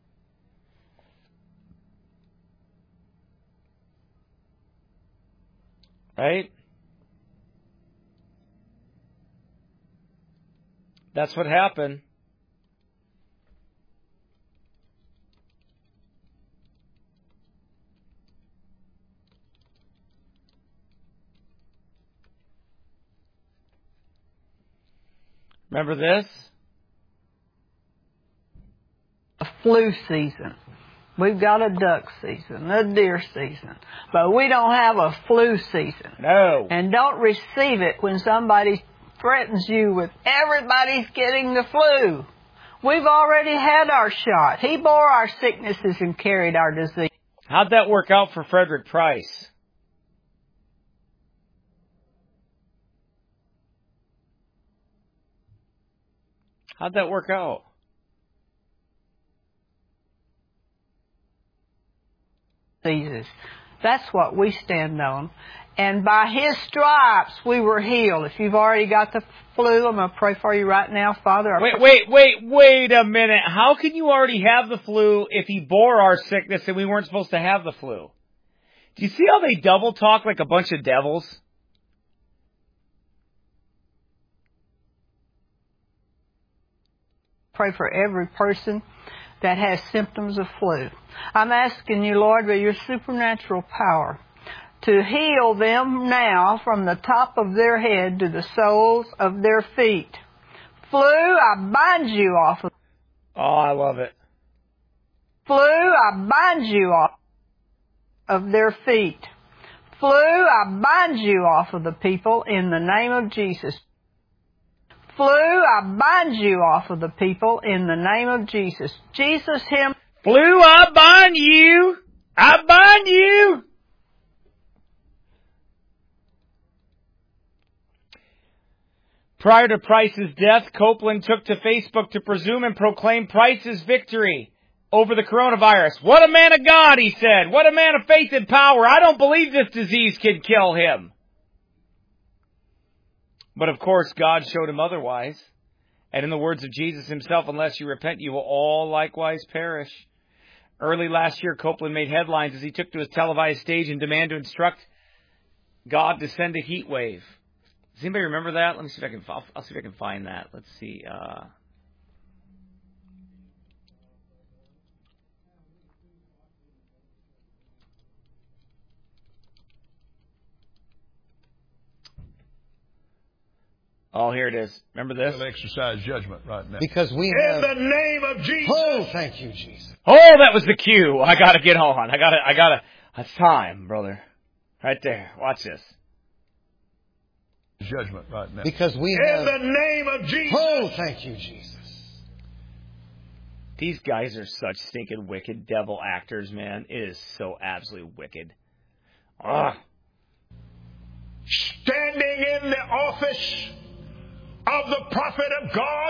Right? That's what happened. Remember this? A flu season. We've got a duck season, a deer season, but we don't have a flu season. No. And don't receive it when somebody threatens you with everybody's getting the flu. We've already had our shot. He bore our sicknesses and carried our disease. How'd that work out for Frederick Price? How'd that work out? That's what we stand on. And by His stripes, we were healed. If you've already got the flu, I'm going to pray for you right now, Father. Wait a minute. How can you already have the flu if He bore our sickness and we weren't supposed to have the flu? Do you see how they double talk like a bunch of devils? Pray for every person that has symptoms of flu. I'm asking you, Lord, by your supernatural power, to heal them now from the top of their head to the soles of their feet. Flu, I bind you off of. Oh, I love it. Flu, I bind you off of their feet. Flu, I bind you off of the people in the name of Jesus. Flu, I bind you off of the people in the name of Jesus. Jesus, Him. Flu, I bind you. I bind you. Prior to Price's death, Copeland took to Facebook to presume and proclaim Price's victory over the coronavirus. What a man of God, he said. What a man of faith and power. I don't believe this disease can kill him. But of course, God showed him otherwise. And in the words of Jesus himself, unless you repent, you will all likewise perish. Early last year, Copeland made headlines as he took to his televised stage and demanded to instruct God to send a heat wave. Does anybody remember that? Let me see if I can. I'll see if I can find that. Let's see. Oh, here it is. Remember this? We'll exercise judgment right now. Because we have... In the name of Jesus. Oh, thank you, Jesus. Oh, that was the cue. I gotta get on. I gotta. It's time, brother. Right there. Watch this. Judgment right now. Because we In have... the name of Jesus. Oh, thank you, Jesus. These guys are such stinking wicked devil actors, man. It is so absolutely wicked. Ugh. Standing in the office of the prophet of God,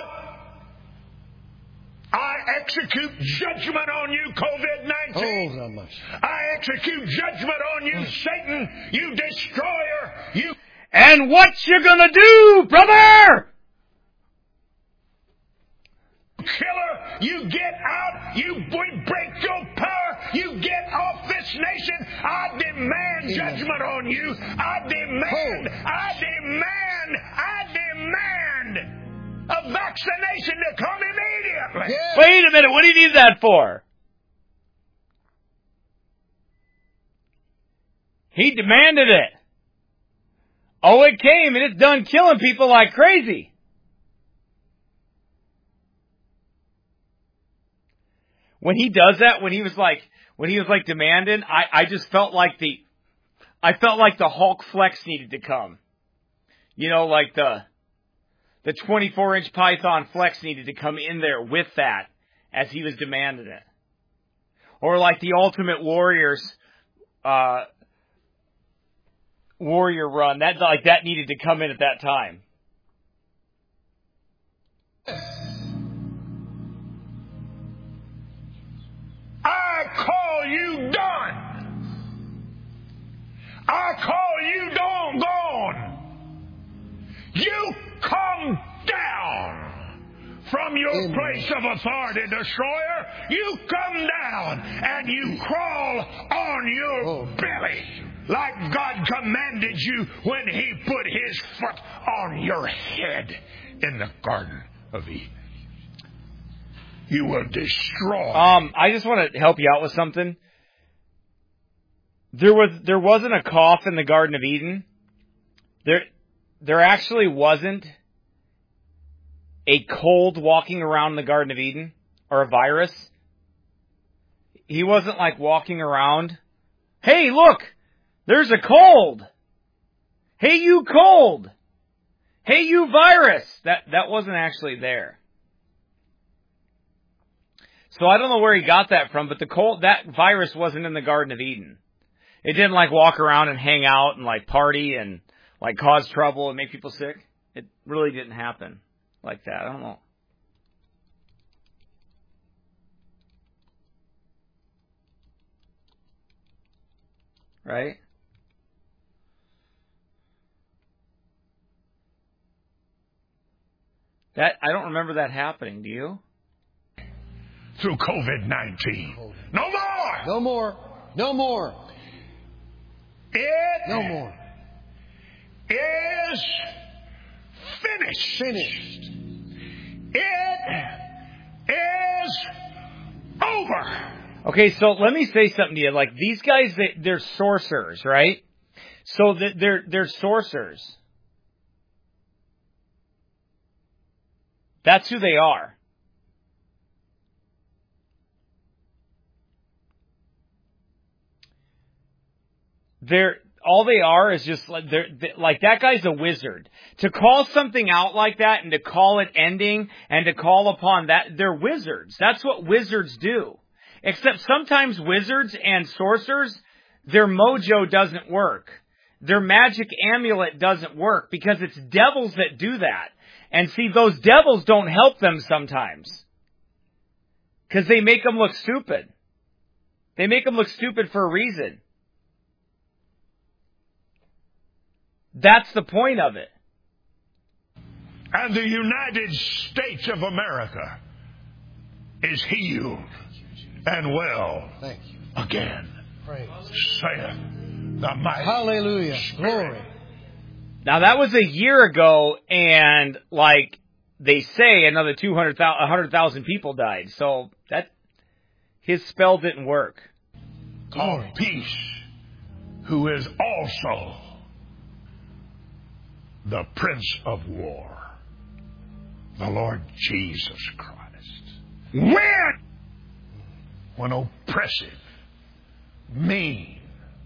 I execute judgment on you, COVID-19. Oh, I execute judgment on you, Satan, you destroyer, you... And what you gonna do, brother? Killer, you get out, we break your power, you get off this nation. I demand judgment on you. I demand a vaccination to come immediately. Yeah. Wait a minute, what do you need that for? He demanded it. Oh, it came and it's done killing people like crazy. When he does that, when he was like demanding, I just felt like the Hulk flex needed to come. You know, like the 24-inch Python flex needed to come in there with that as he was demanding it. Or like the Ultimate Warriors, Warrior run, that needed to come in at that time. I call you done. I call you gone. You come down from your place of authority, destroyer. You come down and you crawl on your belly like God commanded you when He put His foot on your head in the Garden of Eden. You will destroy. I just want to help you out with something. There wasn't a cough in the Garden of Eden. There actually wasn't a cold walking around the Garden of Eden or a virus. he wasn't like walking around, hey, look, there's a cold. Hey, you cold. Hey, you virus. That wasn't actually there. So I don't know where he got that from, but that virus wasn't in the Garden of Eden. It didn't like walk around and hang out and like party and like cause trouble and make people sick. It really didn't happen like that. I don't know. Right? I don't remember that happening. Do you? Through COVID-19. No more! No more. No more. No more. Is finished. Finished. It is over. Okay, so let me say something to you. Like, these guys, they're sorcerers, right? So they're sorcerers. That's who they are. All they are is just like like that guy's a wizard. To call something out like that and to call it ending and to call upon that, they're wizards. That's what wizards do. Except sometimes wizards and sorcerers, their mojo doesn't work. Their magic amulet doesn't work because it's devils that do that. And see, those devils don't help them sometimes. Because they make them look stupid. They make them look stupid for a reason. That's the point of it. And the United States of America is healed and well again, saith the mighty Hallelujah. Spirit. Glory. Now that was a year ago, and like they say, another 100,000 people died. So his spell didn't work. Of peace, who is also the Prince of War, the Lord Jesus Christ. When oppressive, mean,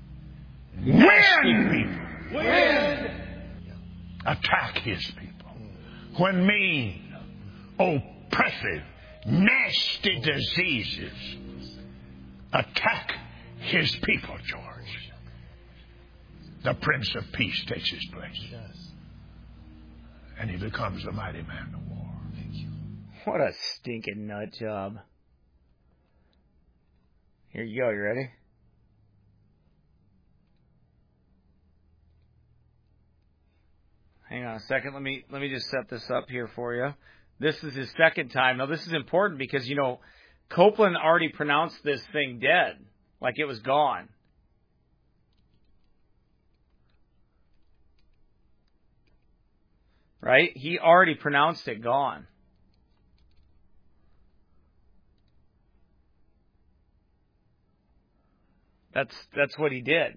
when attack his people, when mean, oppressive, nasty diseases attack his people, George, the Prince of Peace takes his place. And he becomes the mighty man of war. What a stinking nut job. Here you go. You ready? Hang on a second. Let me just set this up here for you. This is his second time. Now, this is important because, you know, Copeland already pronounced this thing dead. Like it was gone. Right? He already pronounced it gone. That's what he did.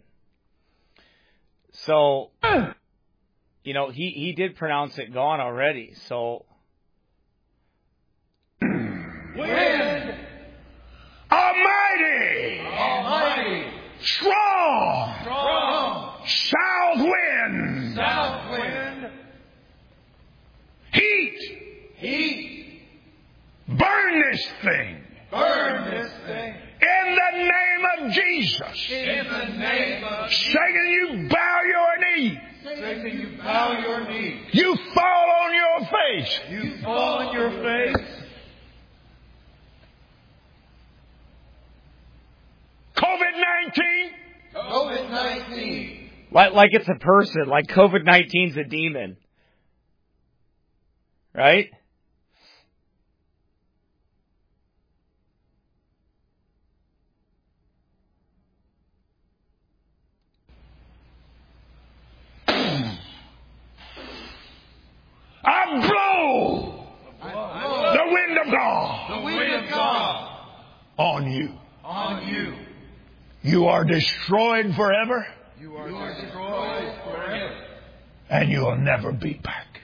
So, you know, he did pronounce it gone already. So, Wind, almighty, strong, south wind, heat, burn this thing. In the name of Jesus. Satan, you bow your knee. You fall on your face. COVID-19. like it's a person. Like COVID-19's a demon. Right? I blow the wind of God on you. You are destroyed forever. And you'll never be back.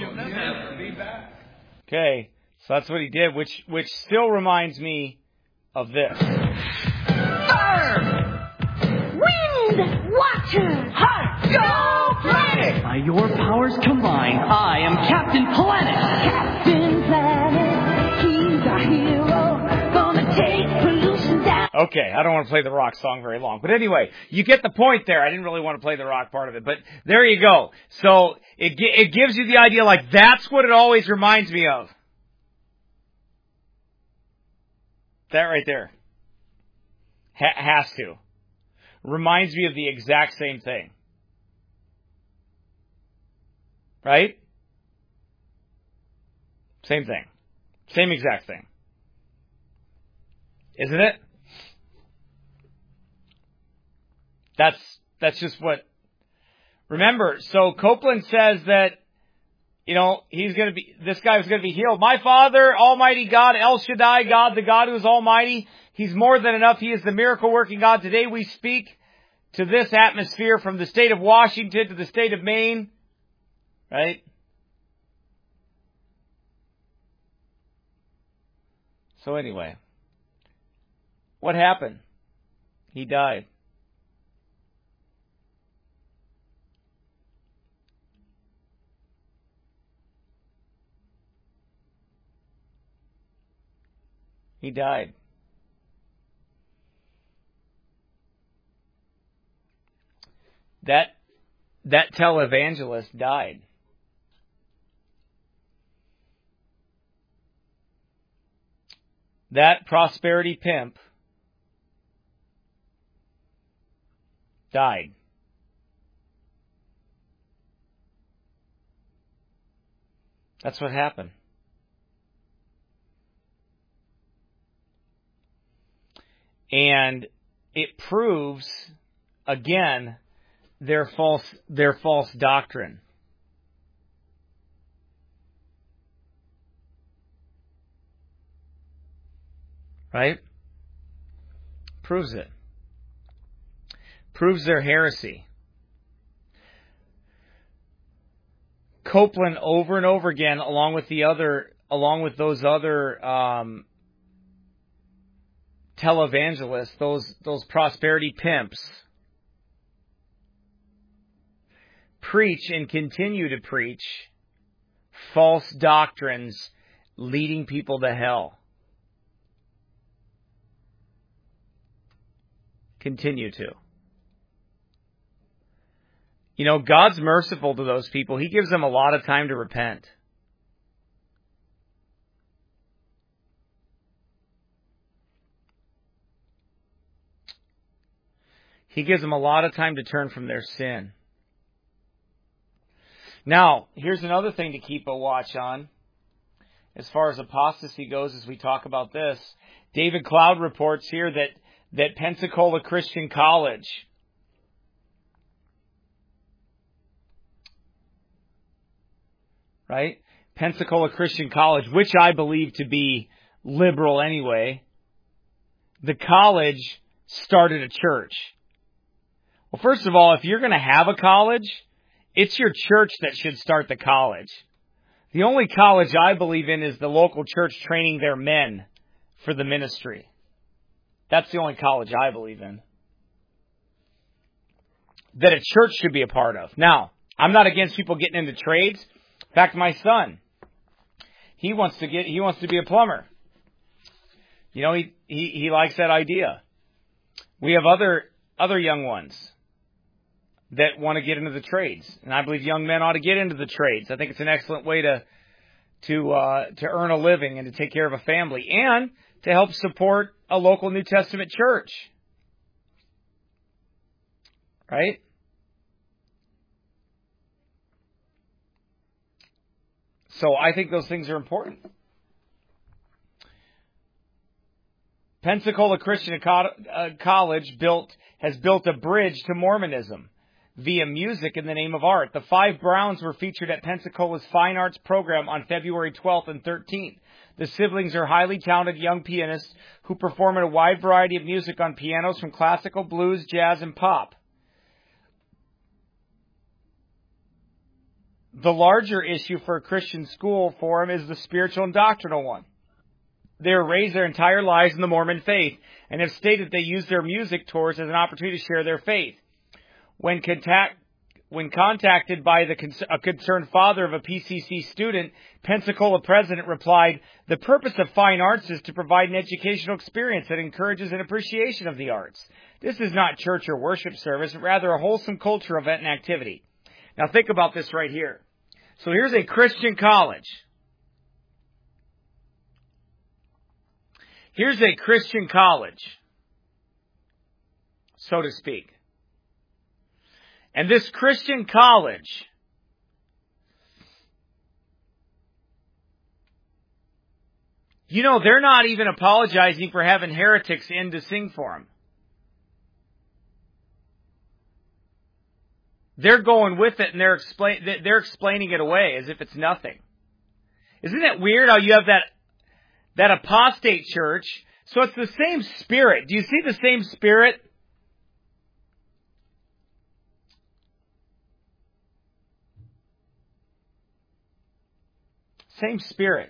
Okay, so that's what he did, which still reminds me of this. Fire! Wind! Water! Heart! Go Planet! By your powers combined, I am Captain Planet! Captain Planet, he's our hero, gonna take pollution down. Okay, I don't want to play the rock song very long. But anyway, you get the point there. I didn't really want to play the rock part of it. But there you go. So it gives you the idea, like, that's what it always reminds me of. That right there. Has to. Reminds me of the exact same thing. Right? Same thing. Same exact thing. Isn't it? That's just what. Remember, so Copeland says that, you know, this guy was going to be healed. My Father, Almighty God, El Shaddai, God, the God who is Almighty. He's more than enough. He is the miracle working God. Today we speak to this atmosphere from the state of Washington to the state of Maine. Right? So anyway, what happened? He died. He died. That televangelist died. That prosperity pimp died. That's what happened. And it proves, again, their false doctrine. Right? Proves it. Proves their heresy. Copeland over and over again, along with those other televangelists, those prosperity pimps, preach and continue to preach false doctrines leading people to hell. Continue to. You know, God's merciful to those people. He gives them a lot of time to repent. He gives them a lot of time to turn from their sin. Now, here's another thing to keep a watch on. As far as apostasy goes, as we talk about this, David Cloud reports here that Pensacola Christian College right? Pensacola Christian College, which I believe to be liberal anyway. The college started a church. Well, first of all, if you're going to have a college, it's your church that should start the college. The only college I believe in is the local church training their men for the ministry. That's the only college I believe in that a church should be a part of. Now, I'm not against people getting into trades. In fact, my son, he wants to be a plumber. You know, he likes that idea. We have other young ones that want to get into the trades, and I believe young men ought to get into the trades. I think it's an excellent way to earn a living and to take care of a family and to help support a local New Testament church. Right? So I think those things are important. Pensacola Christian College has built a bridge to Mormonism via music in the name of art. The 5 Browns were featured at Pensacola's Fine Arts program on February 12th and 13th. The siblings are highly talented young pianists who perform in a wide variety of music on pianos from classical, blues, jazz, and pop. The larger issue for a Christian school forum is the spiritual and doctrinal one. they were raised their entire lives in the Mormon faith and have stated they use their music tours as an opportunity to share their faith. When contacted by a concerned father of a PCC student, Pensacola president replied, "The purpose of fine arts is to provide an educational experience that encourages an appreciation of the arts. This is not church or worship service, but rather a wholesome culture event and activity." Now think about this right here. So here's a Christian college. Here's a Christian college, so to speak. And this Christian college they're not even apologizing for having heretics in to sing for them. They're going with it and they're explaining it away as if it's nothing. Isn't it weird how you have that apostate church? So it's the same spirit. Do you see the same spirit? Same spirit.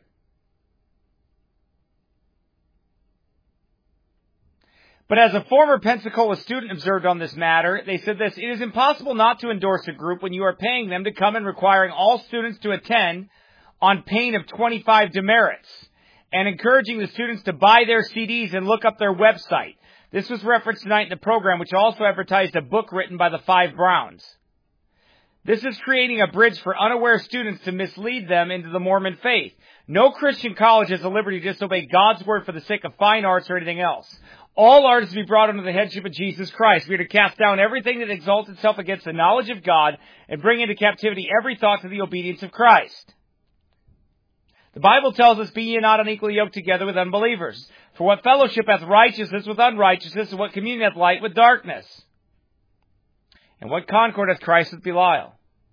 But as a former Pensacola student observed on this matter, they said this: "It is impossible not to endorse a group when you are paying them to come and requiring all students to attend on pain of 25 demerits, and encouraging the students to buy their CDs and look up their website." This was referenced tonight in the program, which also advertised a book written by the Five Browns. This is creating a bridge for unaware students to mislead them into the Mormon faith. No Christian college has the liberty to disobey God's word for the sake of fine arts or anything else. All art is to be brought under the headship of Jesus Christ. We are to cast down everything that exalts itself against the knowledge of God and bring into captivity every thought to the obedience of Christ. The Bible tells us, "Be ye not unequally yoked together with unbelievers. For what fellowship hath righteousness with unrighteousness, and what communion hath light with darkness? And what concord hath Christ with Belial?"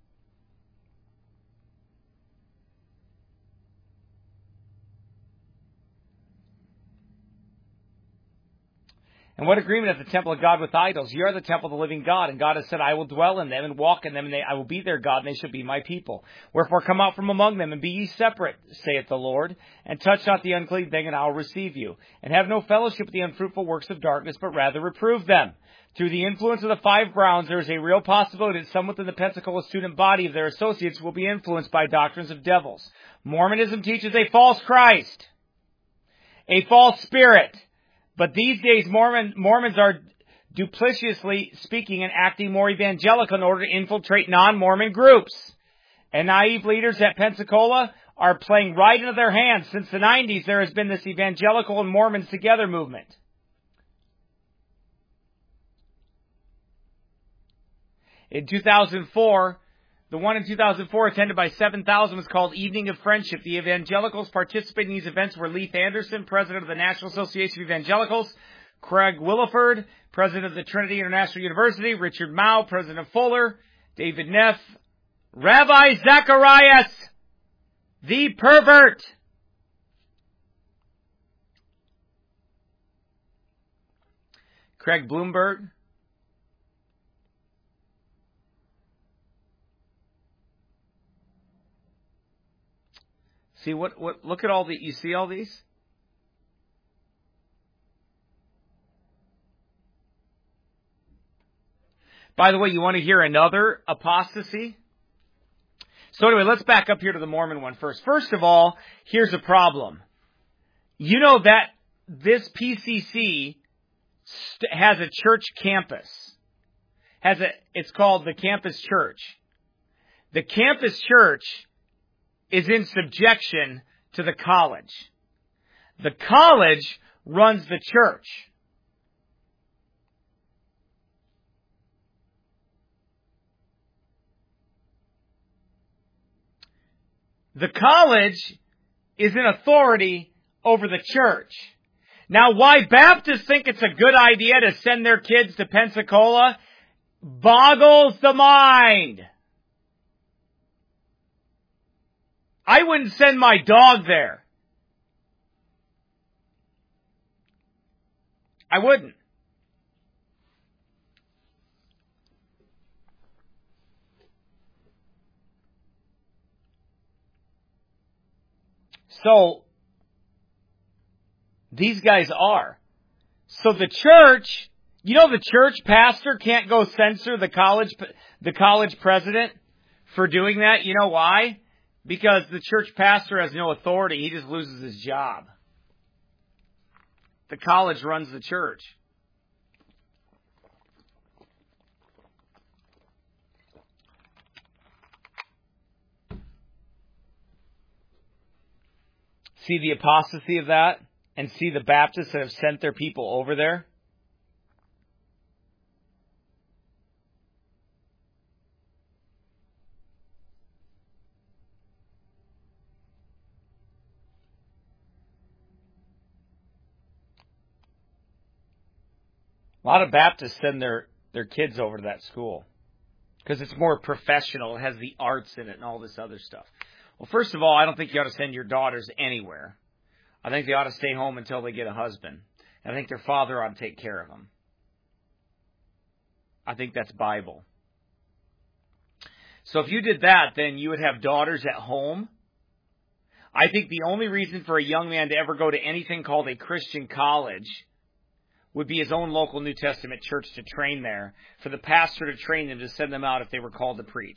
"And what agreement hath the temple of God with idols? Ye are the temple of the living God, and God has said, I will dwell in them and walk in them, and I will be their God, and they shall be my people. Wherefore come out from among them, and be ye separate, saith the Lord, and touch not the unclean thing, and I will receive you. And have no fellowship with the unfruitful works of darkness, but rather reprove them." Through the influence of the Five Browns, there is a real possibility that some within the Pensacola student body of their associates will be influenced by doctrines of devils. Mormonism teaches a false Christ, a false spirit. But these days, Mormons are duplicitously speaking and acting more evangelical in order to infiltrate non-Mormon groups. And naive leaders at Pensacola are playing right into their hands. Since the 90s, there has been this evangelical and Mormons together movement. In 2004, the one in 2004, attended by 7,000, was called Evening of Friendship. The evangelicals participating in these events were Leith Anderson, president of the National Association of Evangelicals; Craig Williford, president of the Trinity International University; Richard Mao, president of Fuller; David Neff; Rabbi Zacharias, the pervert; Craig Bloomberg; see look at all the, you see all these? By the way, you want to hear another apostasy? So anyway, let's back up here to the Mormon one first. First of all, here's a problem. You know that this PCC has a church campus. It's called the Campus Church. The Campus Church is in subjection to the college. The college runs the church. The college is in authority over the church. Now, why Baptists think it's a good idea to send their kids to Pensacola boggles the mind. I wouldn't send my dog there. I wouldn't. So, These guys are. So the church, the church pastor can't go censor the college president for doing that. You know why? Because the church pastor has no authority. He just loses his job. The college runs the church. See the apostasy of that? And see the Baptists that have sent their people over there? A lot of Baptists send their kids over to that school because it's more professional. It has the arts in it and all this other stuff. Well, first of all, I don't think you ought to send your daughters anywhere. I think they ought to stay home until they get a husband. And I think their father ought to take care of them. I think that's Bible. So if you did that, then you would have daughters at home. I think the only reason for a young man to ever go to anything called a Christian college would be his own local New Testament church to train there, for the pastor to train them to send them out if they were called to preach.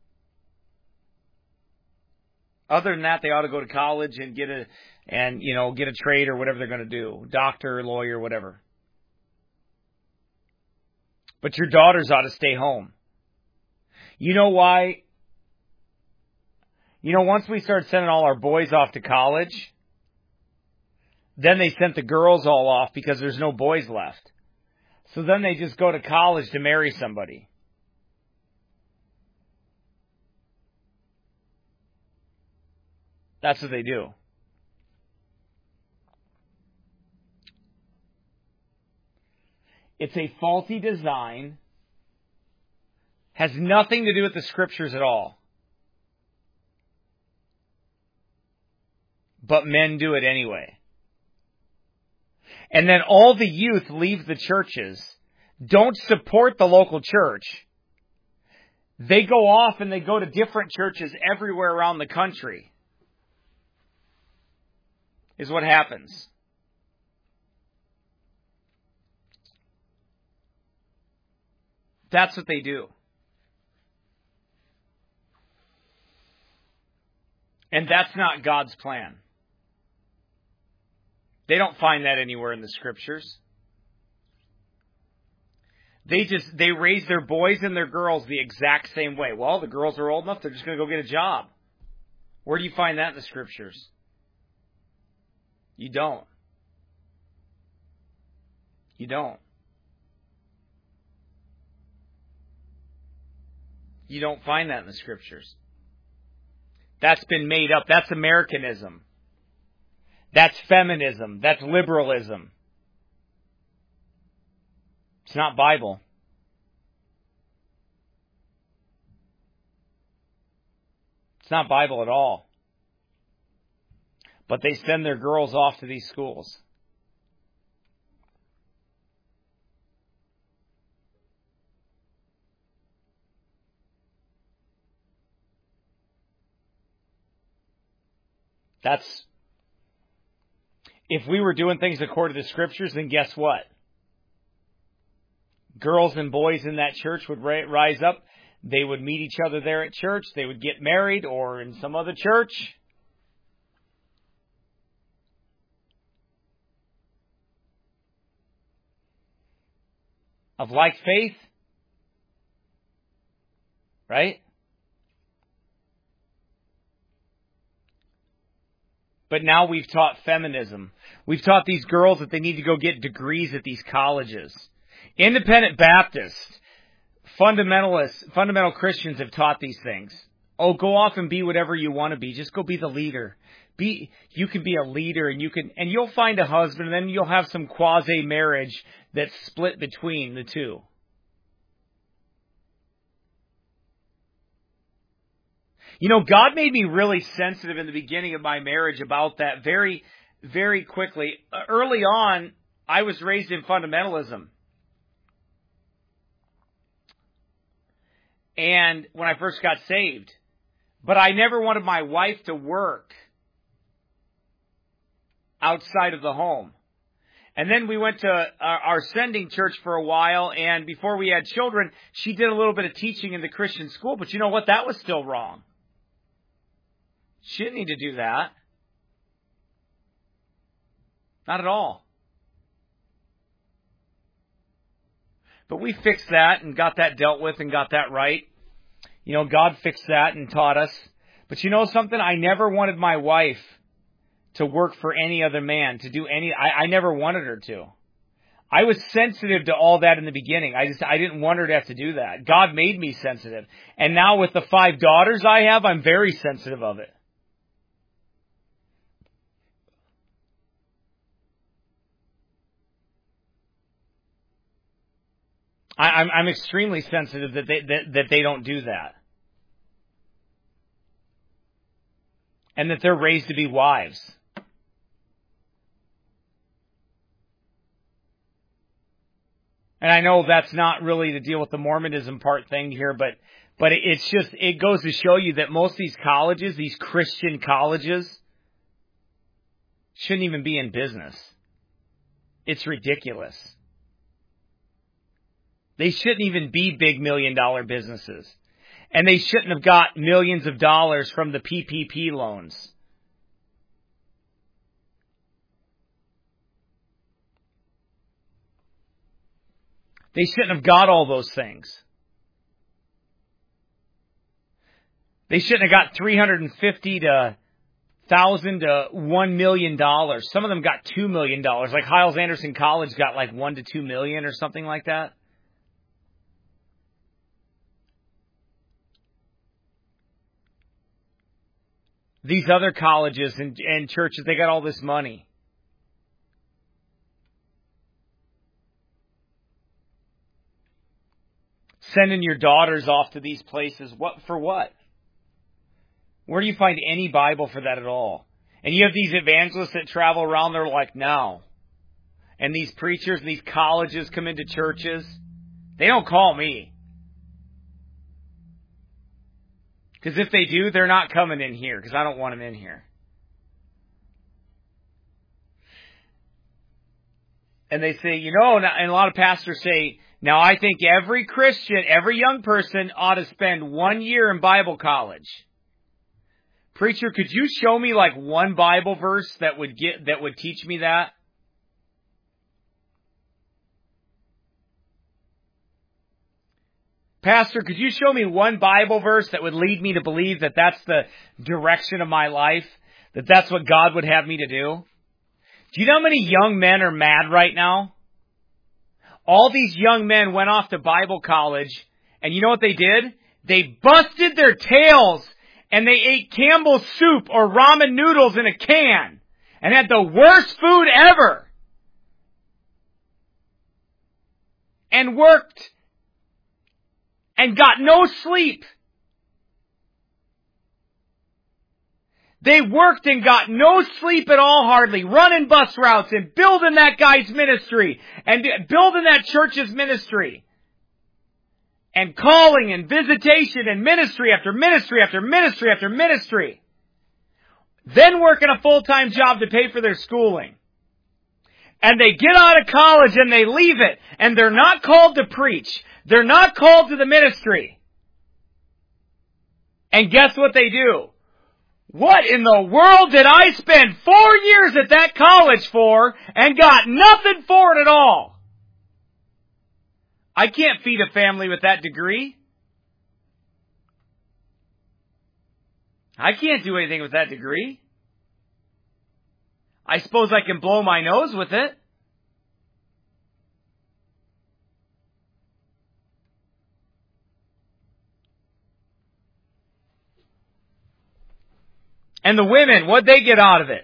Other than that, they ought to go to college and get a trade or whatever they're going to do, doctor, lawyer, whatever. But your daughters ought to stay home. You know why? Once we started sending all our boys off to college, then they sent the girls all off because there's no boys left. So then they just go to college to marry somebody. That's what they do. It's a faulty design. Has nothing to do with the scriptures at all. But men do it anyway. And then all the youth leave the churches, don't support the local church. They go off and they go to different churches everywhere around the country. Is what happens. That's what they do. And that's not God's plan. They don't find that anywhere in the scriptures. They raise their boys and their girls the exact same way. Well, the girls are old enough, they're just going to go get a job. Where do you find that in the scriptures? You don't. You don't. You don't find that in the scriptures. That's been made up. That's Americanism. That's feminism. That's liberalism. It's not Bible. It's not Bible at all. But they send their girls off to these schools. If we were doing things according to the scriptures, then guess what? Girls and boys in that church would rise up. They would meet each other there at church. They would get married or in some other church. Of like faith. Right? But now we've taught feminism. We've taught these girls that they need to go get degrees at these colleges. Independent Baptists, fundamental Christians have taught these things. Oh, go off and be whatever you want to be. Just go be the leader. You can be a leader and you'll find a husband and then you'll have some quasi marriage that's split between the two. God made me really sensitive in the beginning of my marriage about that very, very quickly. Early on, I was raised in fundamentalism. And when I first got saved. But I never wanted my wife to work outside of the home. And then we went to our sending church for a while, and before we had children, she did a little bit of teaching in the Christian school, but you know what? That was still wrong. She didn't need to do that. Not at all. But we fixed that and got that dealt with and got that right. You know, God fixed that and taught us. But you know something? I never wanted my wife to work for any other man, to do any, I never wanted her to. I was sensitive to all that in the beginning. I didn't want her to have to do that. God made me sensitive. And now with the 5 daughters I have, I'm very sensitive of it. I'm extremely sensitive that they don't do that. And that they're raised to be wives. And I know that's not really to deal with the Mormonism part thing here, but it goes to show you that most of these colleges, these Christian colleges, shouldn't even be in business. It's ridiculous. They shouldn't even be big $1 million businesses. And they shouldn't have got millions of dollars from the PPP loans. They shouldn't have got all those things. They shouldn't have got $350 to $1,000 to $1 million. Some of them got $2 million. Like Hyles Anderson College got like $1 to $2 million or something like that. These other colleges and churches, they got all this money. Sending your daughters off to these places, for what? Where do you find any Bible for that at all? And you have these evangelists that travel around, they're like, no. And these preachers, these colleges come into churches. They don't call me. Because if they do, they're not coming in here, because I don't want them in here. And they say, you know, and a lot of pastors say, now I think every Christian, every young person ought to spend 1 year in Bible college. Preacher, could you show me like one Bible verse that would teach me that? Pastor, could you show me one Bible verse that would lead me to believe that that's the direction of my life? That that's what God would have me to do? Do you know how many young men are mad right now? All these young men went off to Bible college, and you know what they did? They busted their tails, and they ate Campbell's soup or ramen noodles in a can, and had the worst food ever. And worked and got no sleep. They worked and got no sleep at all hardly, running bus routes and building that guy's ministry and building that church's ministry. And calling and visitation and ministry after ministry after ministry after ministry. Then working a full-time job to pay for their schooling. And they get out of college and they leave it. And they're not called to preach. They're not called to the ministry. And guess what they do? What in the world did I spend 4 years at that college for and got nothing for it at all? I can't feed a family with that degree. I can't do anything with that degree. I suppose I can blow my nose with it. And the women, what'd they get out of it?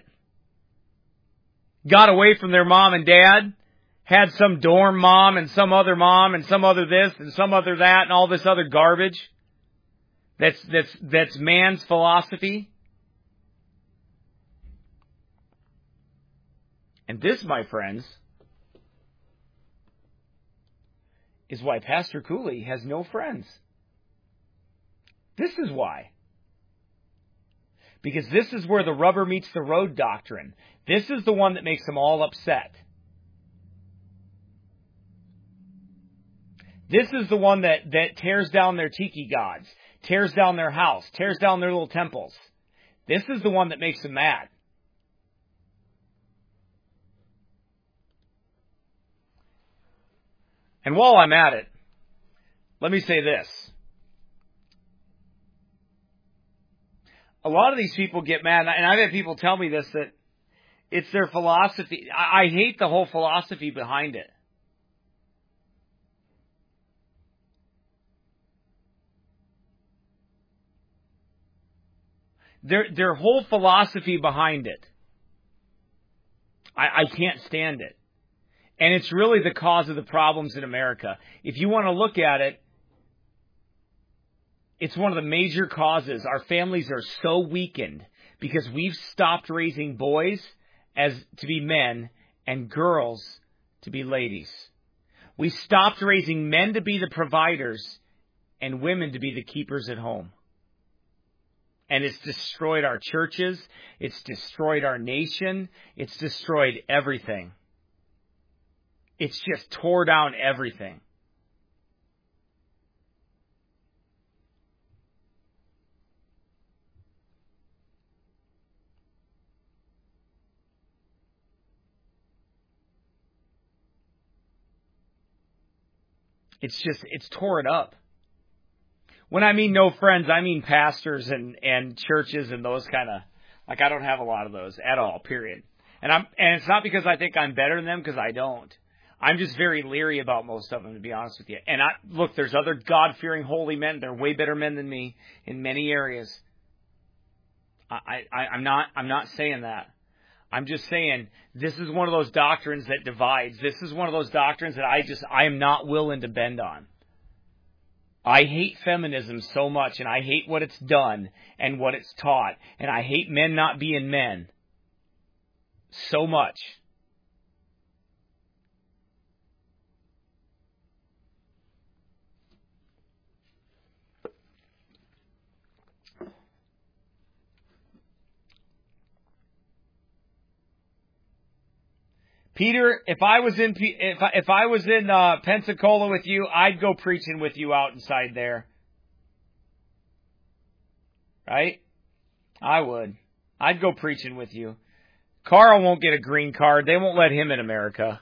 Got away from their mom and dad, had some dorm mom and some other this and some other that and all this other garbage. That's man's philosophy. And this, my friends, is why Pastor Cooley has no friends. This is why. Because this is where the rubber meets the road doctrine. This is the one that makes them all upset. This is the one that tears down their tiki gods, tears down their house, tears down their little temples. This is the one that makes them mad. And while I'm at it, let me say this. A lot of these people get mad, and I've had people tell me this, that it's their philosophy. I hate the whole philosophy behind it. Their whole philosophy behind it, I can't stand it. And it's really the cause of the problems in America. If you want to look at it, it's one of the major causes. Our families are so weakened because we've stopped raising boys as to be men and girls to be ladies. We stopped raising men to be the providers and women to be the keepers at home. And it's destroyed our churches. It's destroyed our nation. It's destroyed everything. It's just tore down everything. It's tore it up. When I mean no friends, I mean pastors and churches and those kind of, like, I don't have a lot of those at all, period. And it's not because I think I'm better than them, because I don't. I'm just very leery about most of them, to be honest with you. And look, there's other God-fearing holy men. They're way better men than me in many areas. I'm not saying that. I'm just saying this is one of those doctrines that divides. This is one of those doctrines that I am not willing to bend on. I hate feminism so much, and I hate what it's done and what it's taught, and I hate men not being men so much. Peter, if I was in Pensacola with you, I'd go preaching with you out inside there. Right? I would. I'd go preaching with you. Carl won't get a green card. They won't let him in America.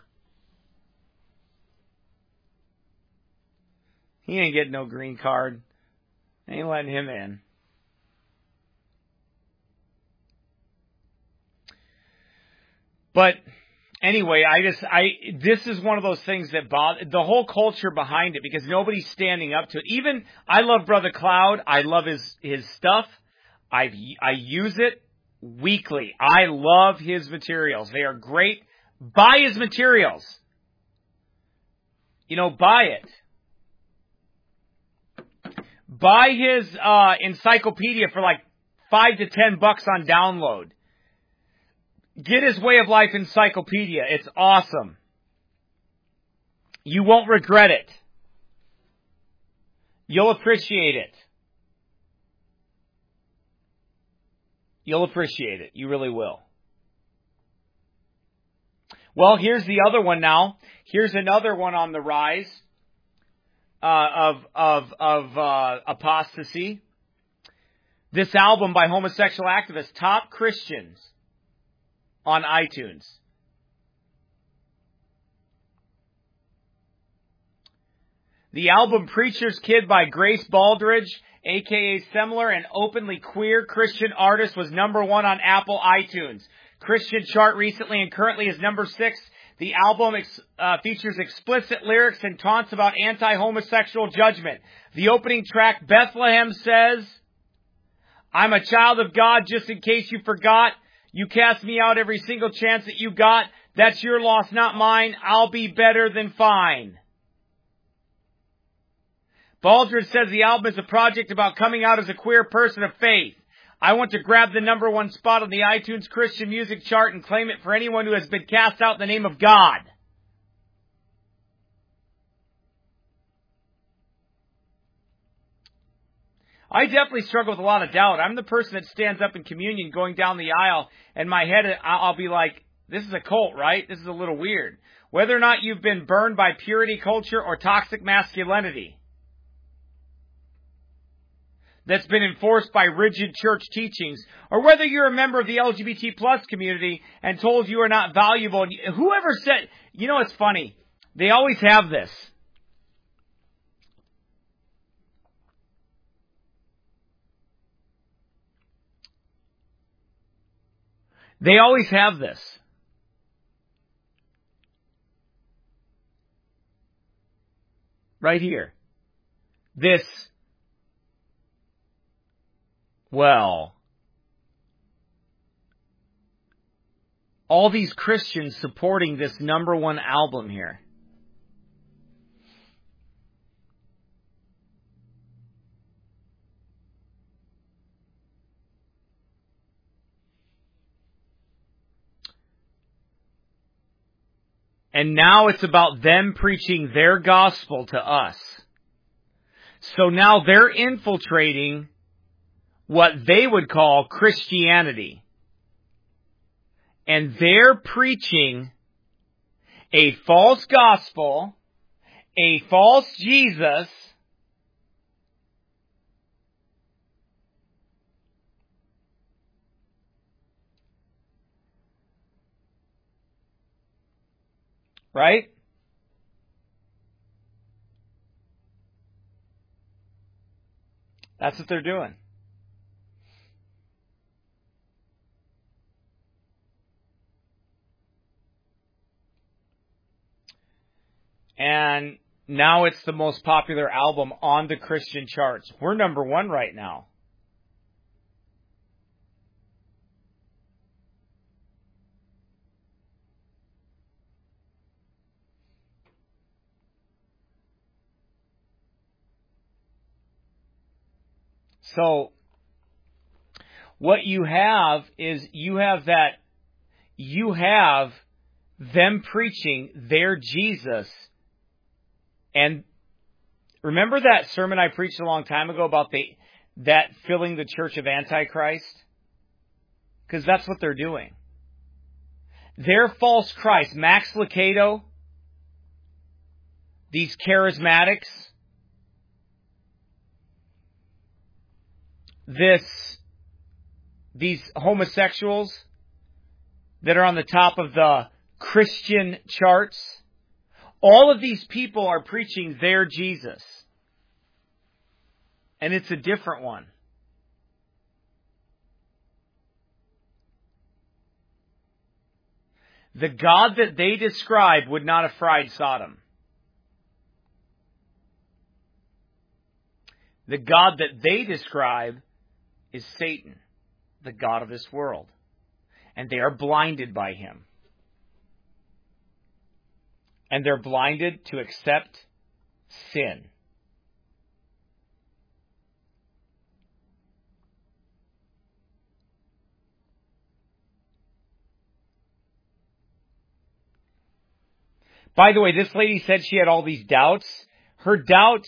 He ain't getting no green card. They ain't letting him in. But anyway, this is one of those things that bother the whole culture behind it, because nobody's standing up to it. Even, I love Brother Cloud. I love his stuff. I use it weekly. I love his materials. They are great. Buy his materials. Buy it. Buy his encyclopedia for like $5 to $10 on download. Get his Way of Life encyclopedia. It's awesome. You won't regret it. You'll appreciate it. You'll appreciate it. You really will. Well, here's the other one now. Here's another one on the rise of apostasy. This album by homosexual activists, Top Christians, on iTunes. The album Preacher's Kid by Grace Baldridge, a.k.a. Semler, an openly queer Christian artist, was number 1 on Apple iTunes Christian chart recently and currently is number 6. The album features explicit lyrics and taunts about anti-homosexual judgment. The opening track, Bethlehem, says, "I'm a child of God, just in case you forgot. You cast me out every single chance that you got. That's your loss, not mine. I'll be better than fine." Baldridge says the album is a project about coming out as a queer person of faith. "I want to grab the number 1 spot on the iTunes Christian music chart and claim it for anyone who has been cast out in the name of God." I definitely struggle with a lot of doubt. I'm the person that stands up in communion going down the aisle, and my head, I'll be like, this is a cult, right? This is a little weird. whether or not you've been burned by purity culture or toxic masculinity that's been enforced by rigid church teachings, or whether you're a member of the LGBT plus community and told you are not valuable. And whoever said, you know, it's funny. They always have this. They always have this. Right here. This, well, all these Christians supporting this number one album here. And now it's about them preaching their gospel to us. So now they're infiltrating what they would call Christianity. And they're preaching a false gospel, a false Jesus, right? That's what they're doing. And now it's the most popular album on the Christian charts. We're number one right now. So, what you have is you have them preaching their Jesus. And remember that sermon I preached a long time ago about that filling the church of Antichrist? Because that's what they're doing. Their false Christ, Max Lucado, these charismatics, these homosexuals that are on the top of the Christian charts, all of these people are preaching their Jesus. And it's a different one. The God that they describe would not have fried Sodom. The God that they describe is Satan, the god of this world. And they are blinded by him. And they're blinded to accept sin. By the way, this lady said she had all these doubts. Her doubts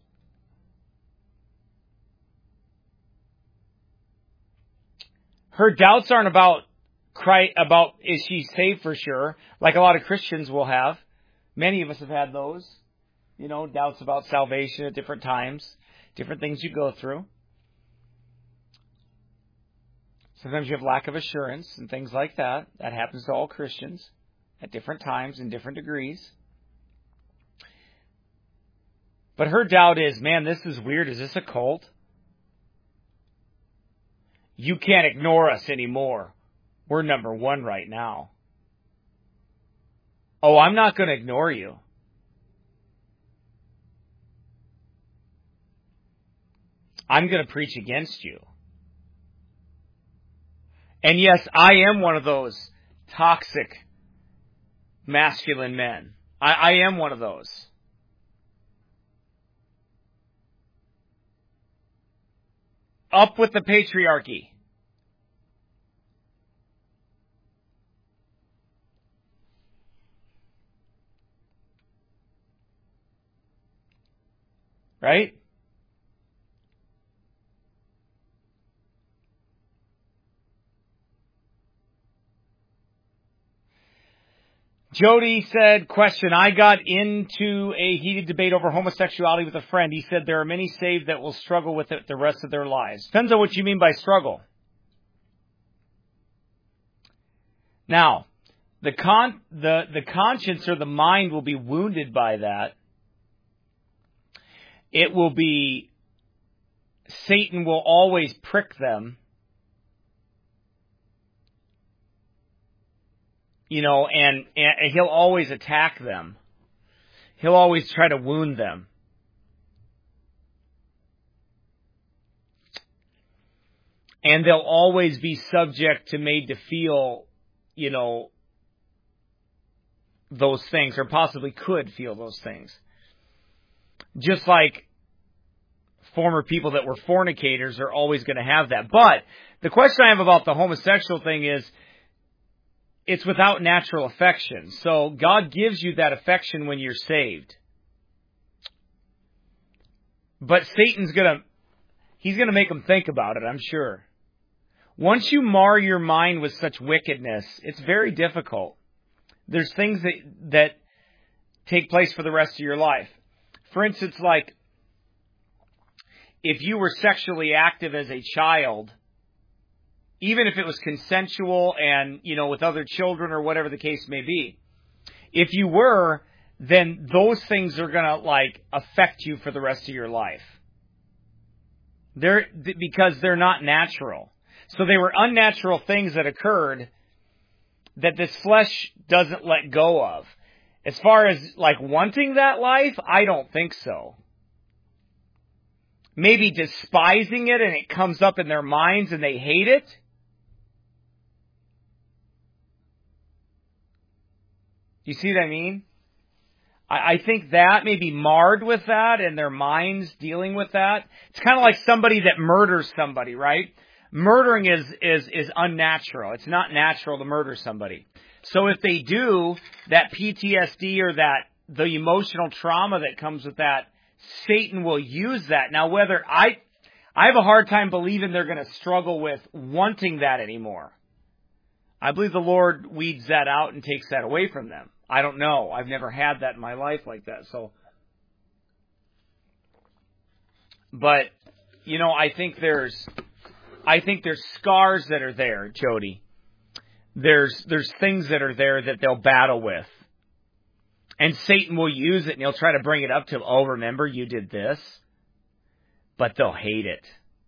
aren't about is she saved for sure, like a lot of Christians will have. Many of us have had those, doubts about salvation at different times, different things you go through. Sometimes you have lack of assurance and things like that. That happens to all Christians at different times in different degrees. But her doubt is, man, this is weird. Is this a cult? You can't ignore us anymore. We're number one right now. Oh, I'm not going to ignore you. I'm going to preach against you. And yes, I am one of those toxic masculine men. I am one of those. Up with the patriarchy. Right? Jody said, question, I got into a heated debate over homosexuality with a friend. He said there are many saved that will struggle with it the rest of their lives. Depends on what you mean by struggle. Now, the conscience or the mind will be wounded by that. It will be, Satan will always prick them. You know, and he'll always attack them. He'll always try to wound them. And they'll always be subject to made to feel, you know, those things, or possibly could feel those things. Just like former people that were fornicators are always going to have that. But the question I have about the homosexual thing is, it's without natural affection. So God gives you that affection when you're saved. But Satan's he's going to make them think about it, I'm sure. Once you mar your mind with such wickedness, it's very difficult. There's things that take place for the rest of your life. For instance, like, if you were sexually active as a child, even if it was consensual and, you know, with other children or whatever the case may be, if you were, then those things are going to, like, affect you for the rest of your life. Because they're not natural. So they were unnatural things that occurred that this flesh doesn't let go of. As far as, like, wanting that life, I don't think so. Maybe despising it and it comes up in their minds and they hate it. You see what I mean? I think that may be marred with that and their minds dealing with that. It's kind of like somebody that murders somebody, right? Murdering is unnatural. It's not natural to murder somebody. So if they do, that PTSD or the emotional trauma that comes with that, Satan will use that. Now, whether I have a hard time believing they're going to struggle with wanting that anymore. I believe the Lord weeds that out and takes that away from them. I don't know. I've never had that in my life like that. But, you know, I think there's scars that are there, Jody. There's things that are there that they'll battle with. And Satan will use it and he'll try to bring it up to, oh, remember you did this? But they'll hate it.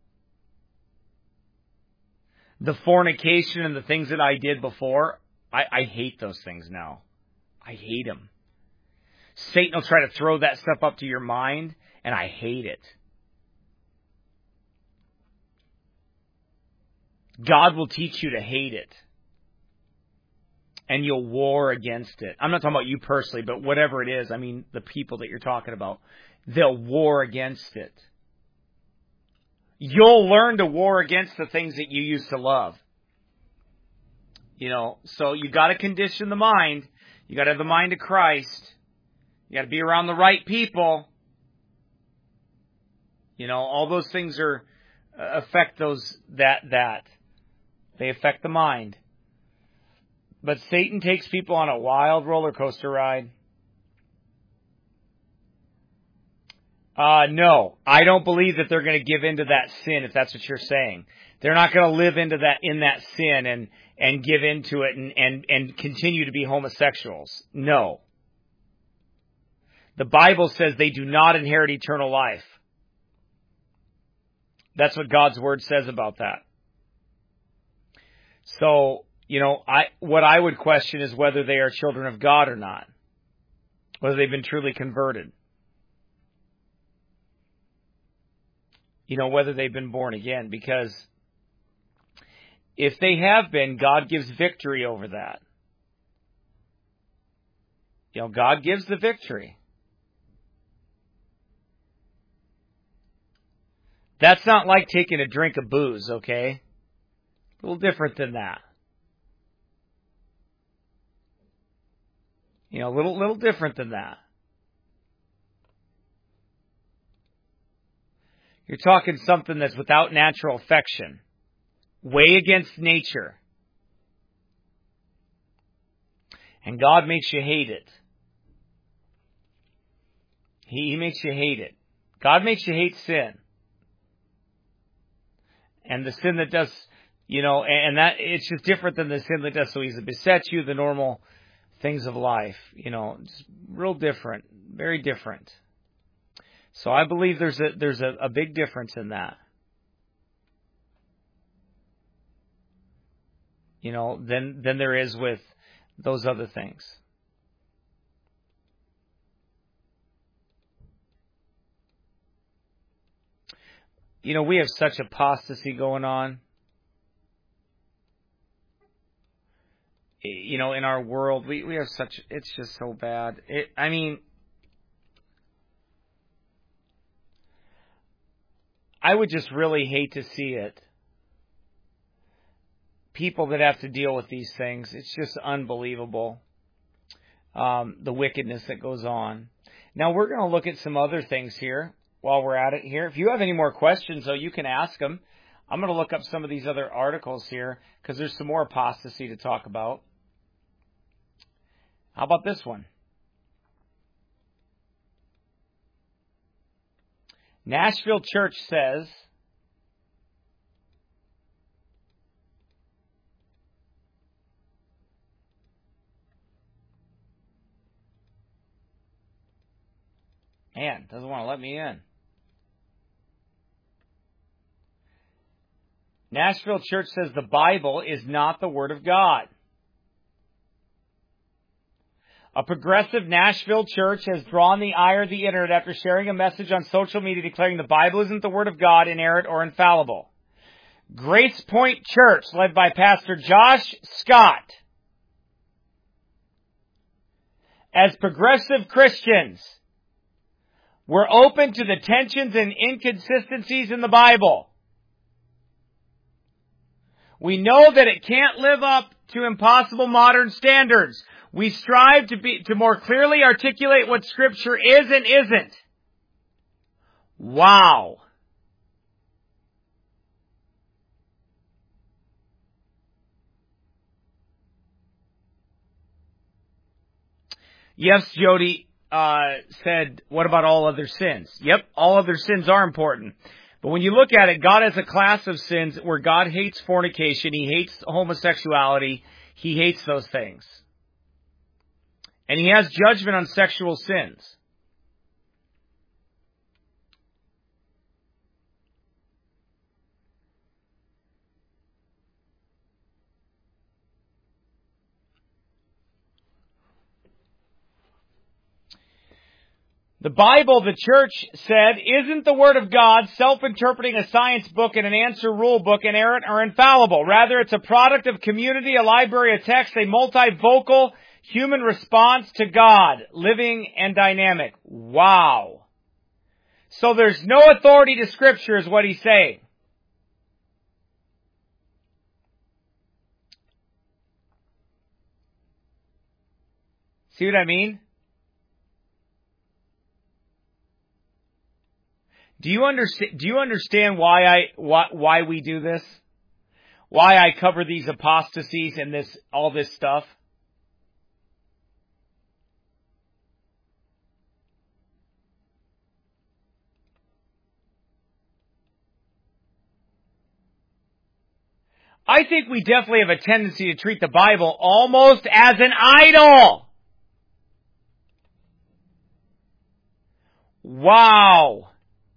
The fornication and the things that I did before, I hate those things now. I hate them. Satan will try to throw that stuff up to your mind, and I hate it. God will teach you to hate it. And you'll war against it. I'm not talking about you personally, but whatever it is, I mean the people that you're talking about, they'll war against it. You'll learn to war against the things that you used to love. You know, so you got to condition the mind. You got to have the mind of Christ. You got to be around the right people. You know, all those things affect that. They affect the mind. But Satan takes people on a wild roller coaster ride. No, I don't believe that they're going to give into that sin, if that's what you're saying. They're not going to live in that sin and give into it and continue to be homosexuals. No. The Bible says they do not inherit eternal life. That's what God's Word says about that. So, you know, what I would question is whether they are children of God or not. Whether they've been truly converted. You know, whether they've been born again. Because if they have been, God gives victory over that. You know, God gives the victory. That's not like taking a drink of booze, okay? A little different than that. You know, a little different than that. You're talking something that's without natural affection. Way against nature. And God makes you hate it. He makes you hate it. God makes you hate sin. And the sin that does, and that it's just different than the sin that does so easily beset you, the normal things of life, just real different, very different. So I believe there's a big difference in that. Than there is with those other things. We have such apostasy going on. In our world, we have such, it's just so bad. I would just really hate to see it. People that have to deal with these things, it's just unbelievable. The wickedness that goes on. Now we're going to look at some other things here while we're at it here. If you have any more questions, though, you can ask them. I'm going to look up some of these other articles here because there's some more apostasy to talk about. How about this one? Nashville Church says, man, doesn't want to let me in. Nashville Church says the Bible is not the Word of God. A progressive Nashville church has drawn the ire of the internet after sharing a message on social media declaring the Bible isn't the Word of God, inerrant, or infallible. Grace Point Church, led by Pastor Josh Scott. As progressive Christians, we're open to the tensions and inconsistencies in the Bible. We know that it can't live up to impossible modern standards. We strive to more clearly articulate what Scripture is and isn't. Wow. Yes, Jody said, what about all other sins? Yep, all other sins are important. But when you look at it, God has a class of sins where God hates fornication, He hates homosexuality, He hates those things. And He has judgment on sexual sins. The Bible, the church said, isn't the Word of God, self-interpreting a science book and an answer rule book, inerrant or infallible. Rather, it's a product of community, a library of text, a multivocal human response to God, living and dynamic. Wow. So there's no authority to Scripture is what he's saying. See what I mean? Do you understand why we do this? Why I cover these apostasies and all this stuff? I think we definitely have a tendency to treat the Bible almost as an idol. Wow.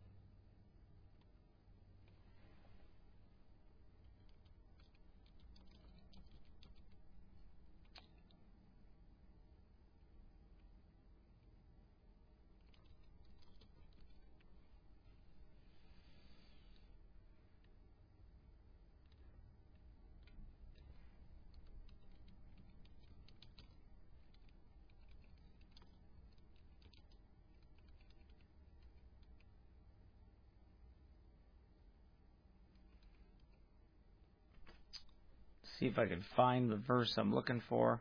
See if I can find the verse I'm looking for.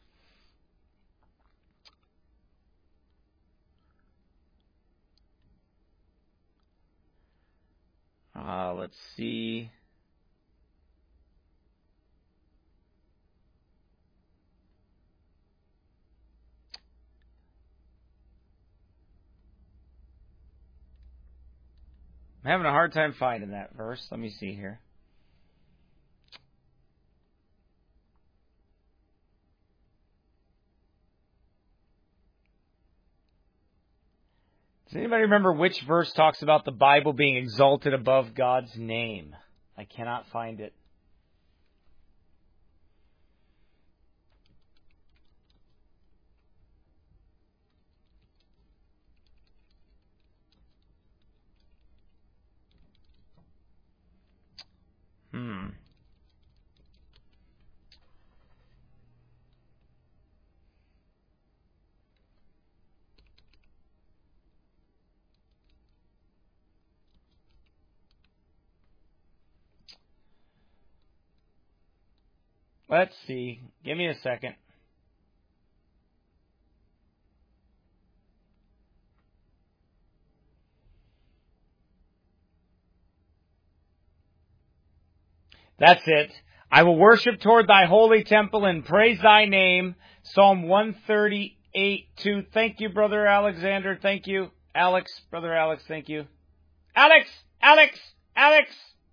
Let's see. I'm having a hard time finding that verse. Let me see here. Does anybody remember which verse talks about the Bible being exalted above God's name? I cannot find it. Let's see. Give me a second. That's it. I will worship toward thy holy temple and praise thy name. Psalm 138:2. Thank you, Brother Alexander. Thank you. Alex. Brother Alex, thank you. Alex! Alex! Alex!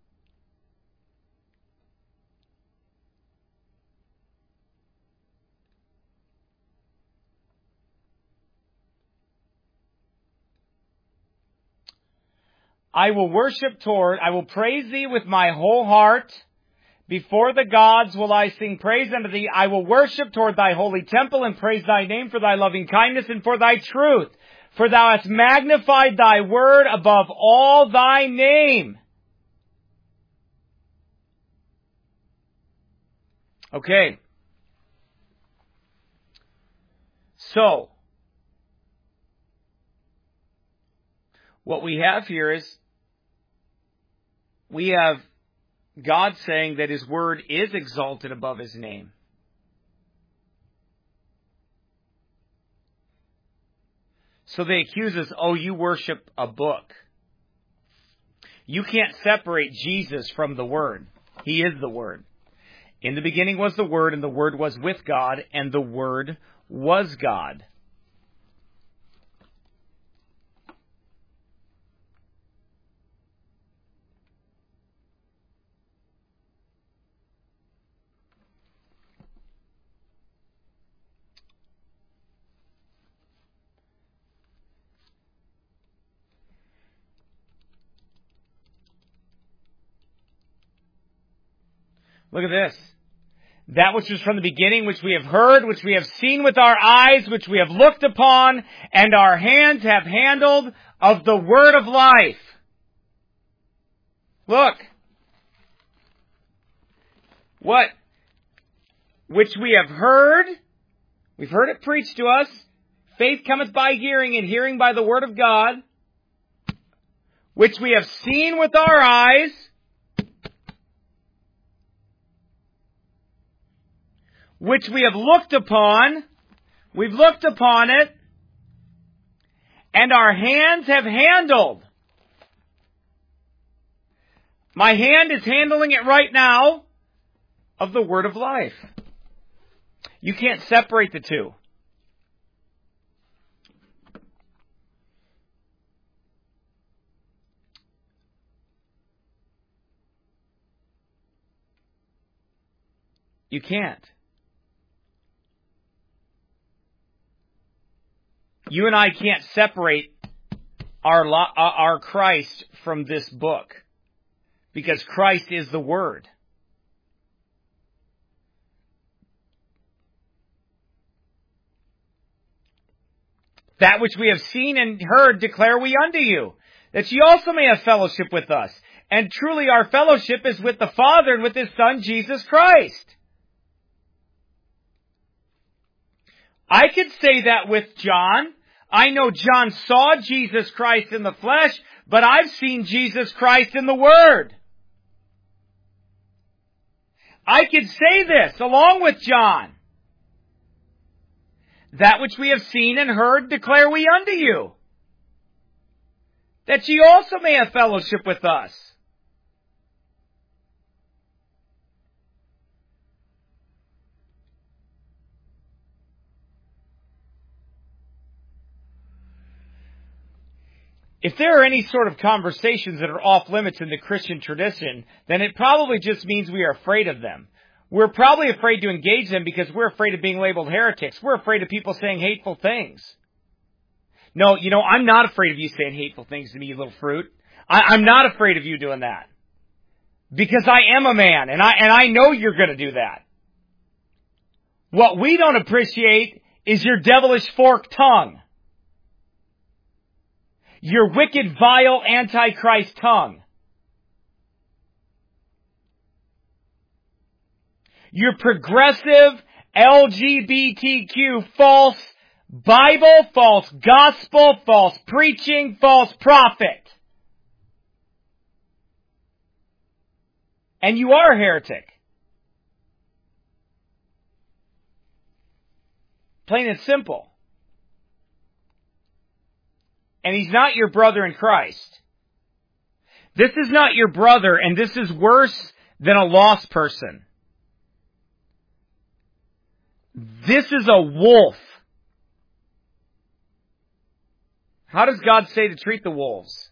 I will I will praise thee with my whole heart. Before the gods will I sing praise unto thee. I will worship toward thy holy temple and praise thy name for thy loving kindness and for thy truth. For thou hast magnified thy word above all thy name. Okay. So, what we have here is we have God saying that His word is exalted above His name. So they accuse us, oh, you worship a book. You can't separate Jesus from the Word. He is the Word. In the beginning was the Word, and the Word was with God, and the Word was God. Look at this. That which was from the beginning, which we have heard, which we have seen with our eyes, which we have looked upon, and our hands have handled of the word of life. Look. What? Which we have heard. We've heard it preached to us. Faith cometh by hearing, and hearing by the word of God. Which we have seen with our eyes. Which we have looked upon. We've looked upon it. And our hands have handled. My hand is handling it right now of the word of life. You can't separate the two. You can't. You and I can't separate our Christ from this book, because Christ is the Word. That which we have seen and heard declare we unto you, that ye also may have fellowship with us. And truly our fellowship is with the Father and with His Son, Jesus Christ. I could say that with John. I know John saw Jesus Christ in the flesh, but I've seen Jesus Christ in the Word. I could say this along with John. That which we have seen and heard declare we unto you, that ye also may have fellowship with us. If there are any sort of conversations that are off limits in the Christian tradition, then it probably just means we are afraid of them. We're probably afraid to engage them because we're afraid of being labeled heretics. We're afraid of people saying hateful things. No, I'm not afraid of you saying hateful things to me, you little fruit. I'm not afraid of you doing that. Because I am a man, and I know you're going to do that. What we don't appreciate is your devilish forked tongue. Your wicked, vile, antichrist tongue. Your progressive, LGBTQ, false Bible, false gospel, false preaching, false prophet. And you are a heretic. Plain and simple. And he's not your brother in Christ. This is not your brother, and this is worse than a lost person. This is a wolf. How does God say to treat the wolves?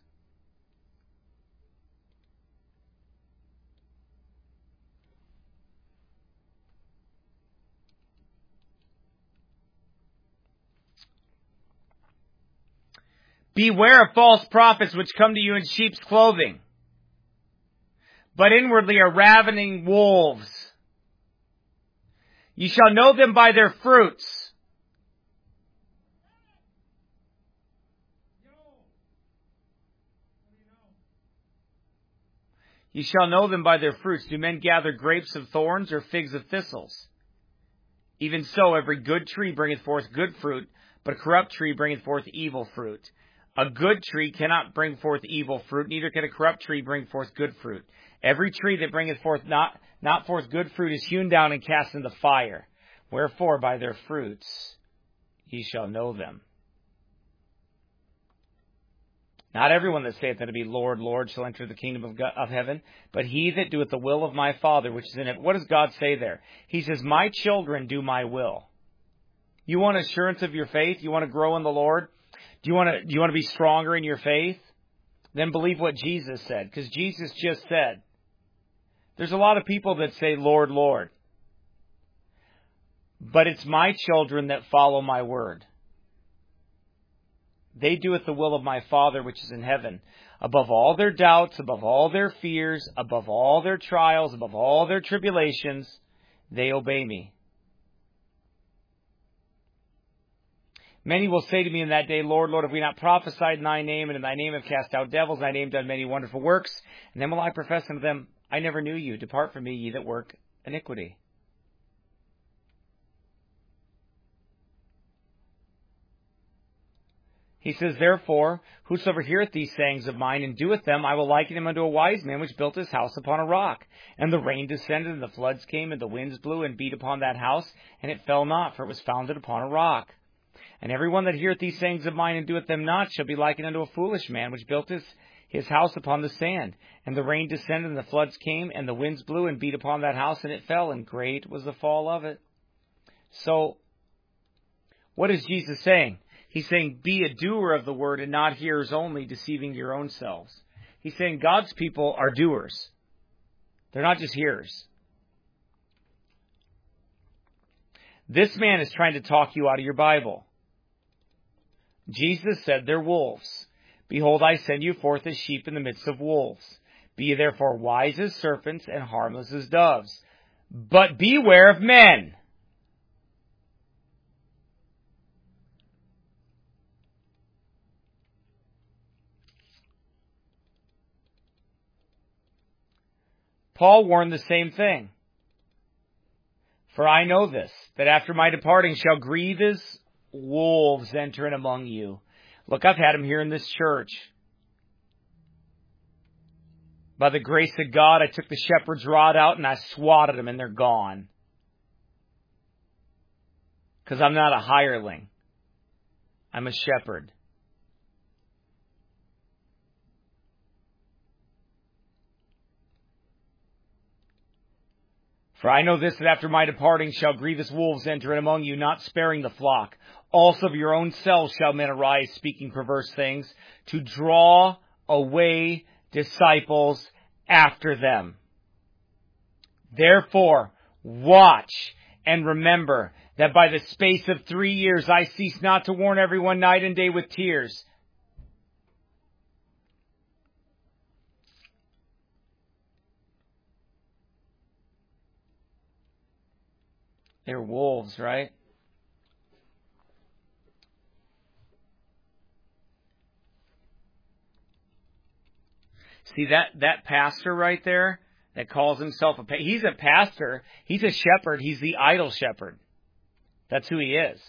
Beware of false prophets which come to you in sheep's clothing, but inwardly are ravening wolves. You shall know them by their fruits. You shall know them by their fruits. Do men gather grapes of thorns or figs of thistles? Even so, every good tree bringeth forth good fruit, but a corrupt tree bringeth forth evil fruit. A good tree cannot bring forth evil fruit, neither can a corrupt tree bring forth good fruit. Every tree that bringeth forth not forth good fruit is hewn down and cast into the fire. Wherefore, by their fruits ye shall know them. Not everyone that saith unto me, Lord, Lord, shall enter the kingdom of heaven, but he that doeth the will of my Father which is in it. What does God say there? He says, my children do my will. You want assurance of your faith? You want to grow in the Lord? Do you want to be stronger in your faith? Then believe what Jesus said, because Jesus just said. There's a lot of people that say, Lord, Lord. But it's my children that follow my word. They doeth the will of my Father which is in heaven. Above all their doubts, above all their fears, above all their trials, above all their tribulations, they obey me. Many will say to me in that day, Lord, Lord, have we not prophesied in thy name, and in thy name have cast out devils, in thy name done many wonderful works? And then will I profess unto them, I never knew you. Depart from me, ye that work iniquity. He says, therefore, whosoever heareth these sayings of mine and doeth them, I will liken him unto a wise man which built his house upon a rock. And the rain descended, and the floods came, and the winds blew and beat upon that house, and it fell not, for it was founded upon a rock. And every one that heareth these sayings of mine and doeth them not shall be likened unto a foolish man which built his house upon the sand. And the rain descended, and the floods came, and the winds blew and beat upon that house, and it fell, and great was the fall of it. So, what is Jesus saying? He's saying, be a doer of the word and not hearers only, deceiving your own selves. He's saying God's people are doers. They're not just hearers. This man is trying to talk you out of your Bible. Jesus said, they're wolves. Behold, I send you forth as sheep in the midst of wolves. Be ye therefore wise as serpents and harmless as doves. But beware of men. Paul warned the same thing. For I know this, that after my departing shall grievous wolves enter in among you. Look, I've had them here in this church. By the grace of God, I took the shepherd's rod out and I swatted them, and they're gone. Because I'm not a hireling. I'm a shepherd. For I know this, that after my departing shall grievous wolves enter in among you, not sparing the flock. Also of your own selves shall men arise, speaking perverse things, to draw away disciples after them. Therefore, watch and remember that by the space of 3 years I cease not to warn everyone night and day with tears. They're wolves, right? See that pastor right there that calls himself he's a pastor, he's a shepherd, he's the idol shepherd. That's who he is.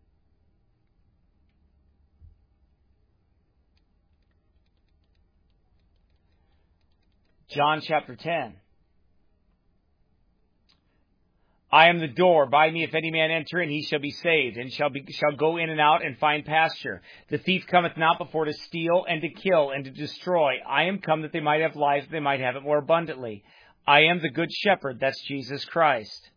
John chapter 10. I am the door. By me, if any man enter in, he shall be saved, and shall go in and out and find pasture. The thief cometh not before to steal and to kill and to destroy. I am come that they might have life, that they might have it more abundantly. I am the good shepherd. That's Jesus Christ.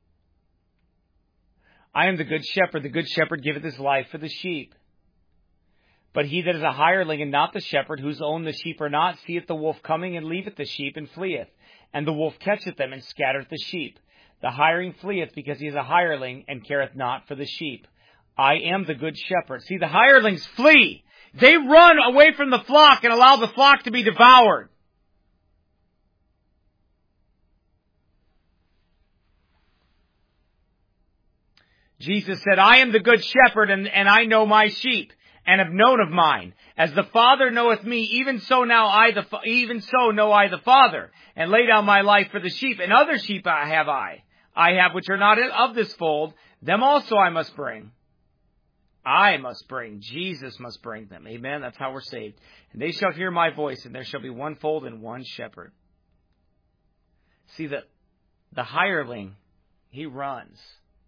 I am the good shepherd. The good shepherd giveth his life for the sheep. But he that is a hireling and not the shepherd, whose own the sheep are not, seeth the wolf coming and leaveth the sheep and fleeth. And the wolf catcheth them and scattereth the sheep. The hireling fleeth because he is a hireling and careth not for the sheep. I am the good shepherd. See, the hirelings flee. They run away from the flock and allow the flock to be devoured. Jesus said, I am the good shepherd, and I know my sheep, and have known of mine. As the Father knoweth me, even so know I the Father, and lay down my life for the sheep. And other sheep I have which are not of this fold, them also I must bring. I must bring. Jesus must bring them. Amen. That's how we're saved. And they shall hear my voice, and there shall be one fold and one shepherd. See, the hireling, he runs.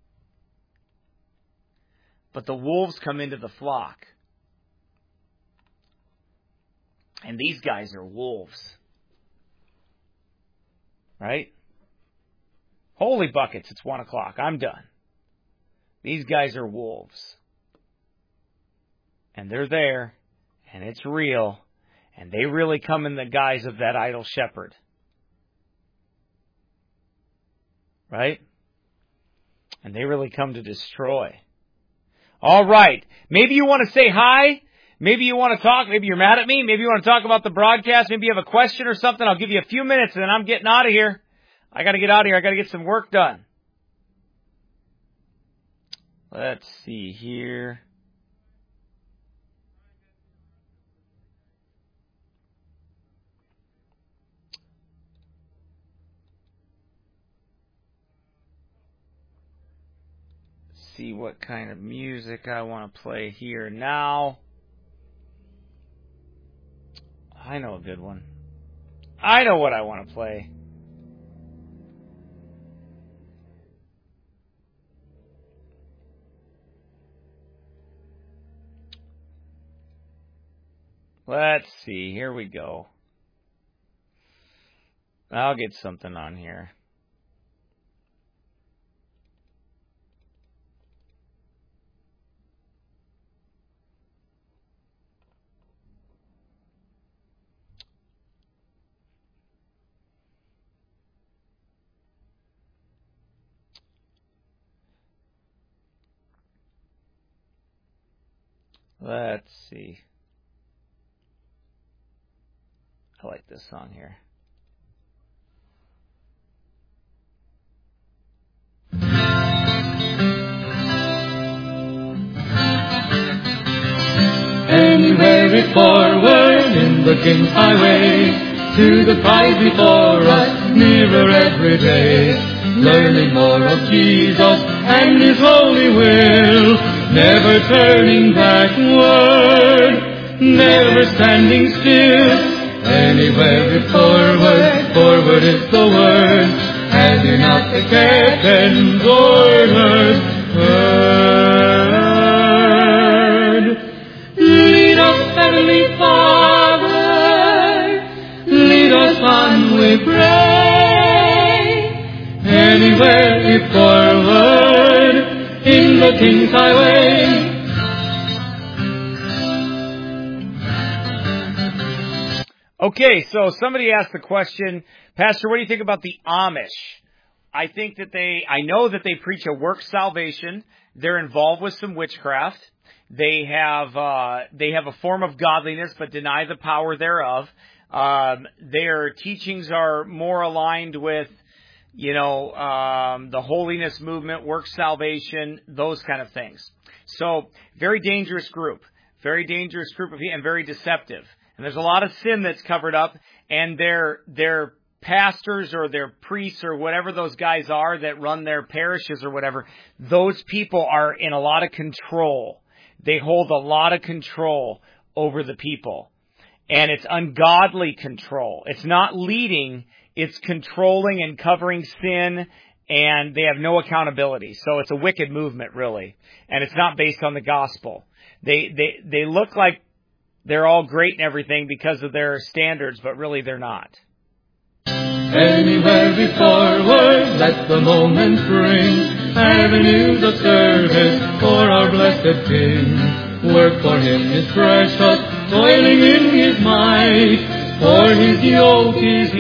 But the wolves come into the flock. And these guys are wolves. Right? Holy buckets, it's 1 o'clock. I'm done. These guys are wolves. And they're there. And it's real. And they really come in the guise of that idol shepherd. Right? And they really come to destroy. All right. Maybe you want to say hi. Maybe you want to talk. Maybe you're mad at me. Maybe you want to talk about the broadcast. Maybe you have a question or something. I'll give you a few minutes and then I'm getting out of here. I got to get out of here. I got to get some work done. Let's see here. See what kind of music I want to play here now. I know a good one. I know what I want to play. Let's see. Here we go. I'll get something on here. Let's see. I like this song here. Anywhere forward in the King's highway, to the prize before us, nearer every day, learning more of Jesus and His holy will, never turning backward, never standing still. Anywhere forward, forward is the word, have you not the captain's orders heard? Lead us, Heavenly Father, lead us on, we pray. Anywhere forward in the King's highway, Okay, so somebody asked the question, Pastor, what do you think about the Amish? I think that I know that they preach a work salvation. They're involved with some witchcraft. They have a form of godliness, but deny the power thereof. Their teachings are more aligned with, the holiness movement, work salvation, those kind of things. So, very dangerous group of people, and very deceptive. And there's a lot of sin that's covered up, and their pastors or their priests or whatever those guys are that run their parishes or whatever, those people are in a lot of control. They hold a lot of control over the people. And it's ungodly control. It's not leading, it's controlling and covering sin, and they have no accountability. So it's a wicked movement, really. And it's not based on the gospel. They look like they're all great and everything because of their standards, but really they're not. Anywhere we forward, let the moment bring avenues of service for our blessed King. Work for Him is precious, toiling in His might, for His yoke is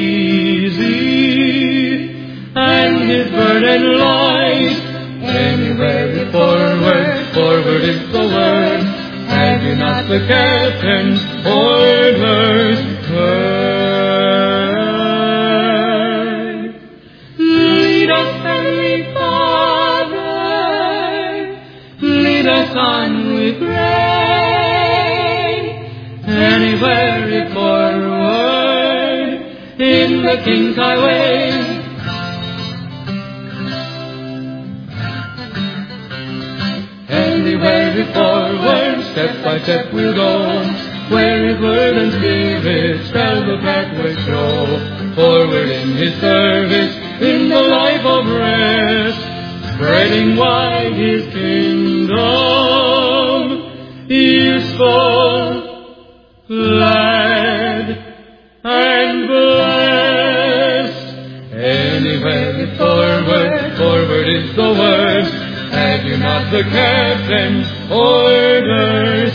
easy and His burden light. Anywhere we forward is the word. Have you not the captain's orders heard? Lead us, Heavenly Father, lead us on, we pray. Anywhere we forward in the King's highway. Anywhere we forward, step by step we'll go, where His word and spirit shall the pathway show. Forward in His service, in the life of rest, spreading wide His kingdom, useful, glad, and blessed. Anywhere we forward is the word. Have you not the captain's orders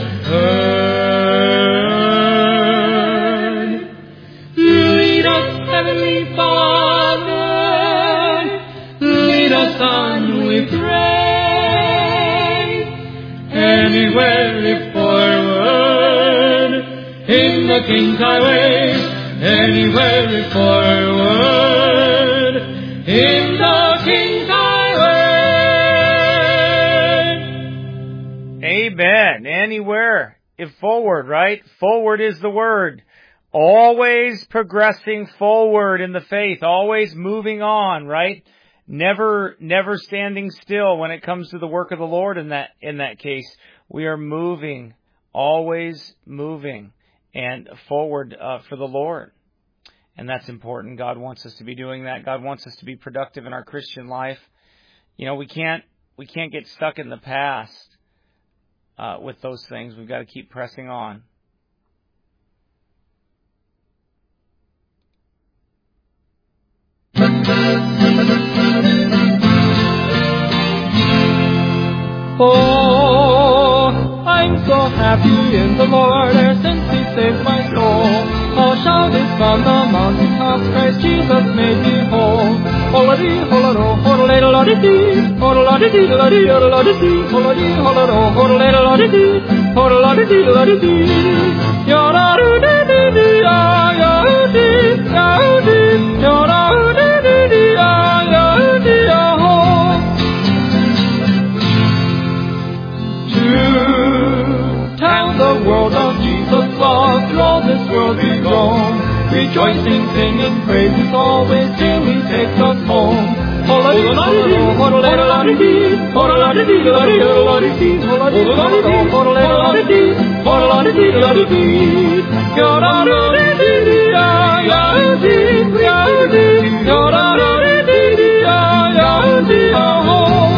heard? Lead us, Heavenly Father, lead us on, we pray. Anywhere we forward in the King's highway. Anywhere we forward in the King's highway. Amen. Anywhere. If forward, right? Forward is the word. Always progressing forward in the faith. Always moving on, right? Never standing still when it comes to the work of the Lord in that case. We are moving. Always moving and forward for the Lord. And that's important. God wants us to be doing that. God wants us to be productive in our Christian life. We can't get stuck in the past. With those things, we've got to keep pressing on. Oh, I'm so happy in the Lord, ever since He saved my soul. I'll shout it from the mountaintops, Christ Jesus made me whole. Ho-la-dee, ho-la-do, ho-la-la-la-dee-dee, ho-la-la-dee-dee-la-dee, ho-la-la-dee-dee, ho-la-dee, ho-la-do, ho-la-la-la-dee-dee, ho-la-la-dee-dee-la-dee-dee, ya-da-doo-dee-dee-dee, ya-ya-dee, ya-dee, ya-da-doo-dee-dee-dee, ya-ya-dee, ya-ho. To tell the world of Jesus' love, through all this world we roam, rejoicing, singing praises always till He takes us home. Ho-la-dee-dee-dee, ho-la-la-dee-dee, ho-la-la-dee-dee-la-dee, ho-la-la-dee-dee, ho-la-la-dee-dee, ho-la-la-dee-dee-la-dee, ya-da-doo-dee-dee-dee, ya-ya-dee, ya-dee, ya-da-doo-dee-dee-dee, ya-ya-dee, ya-ho.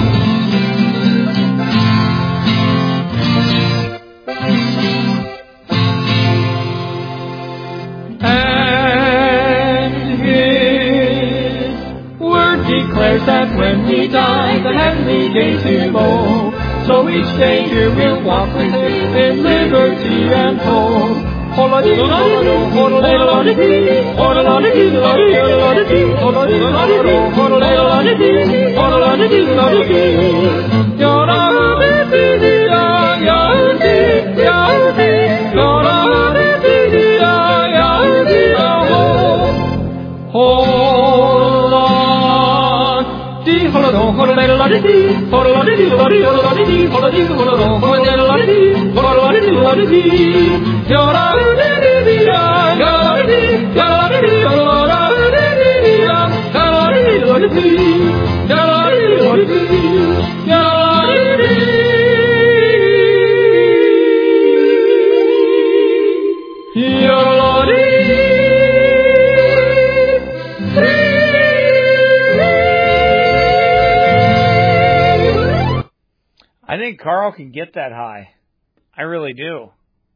Declares that when He died, the heavenly gates He mowed. So each day here we'll walk with Him in liberty and hope. I think Carl can get that high. I really do.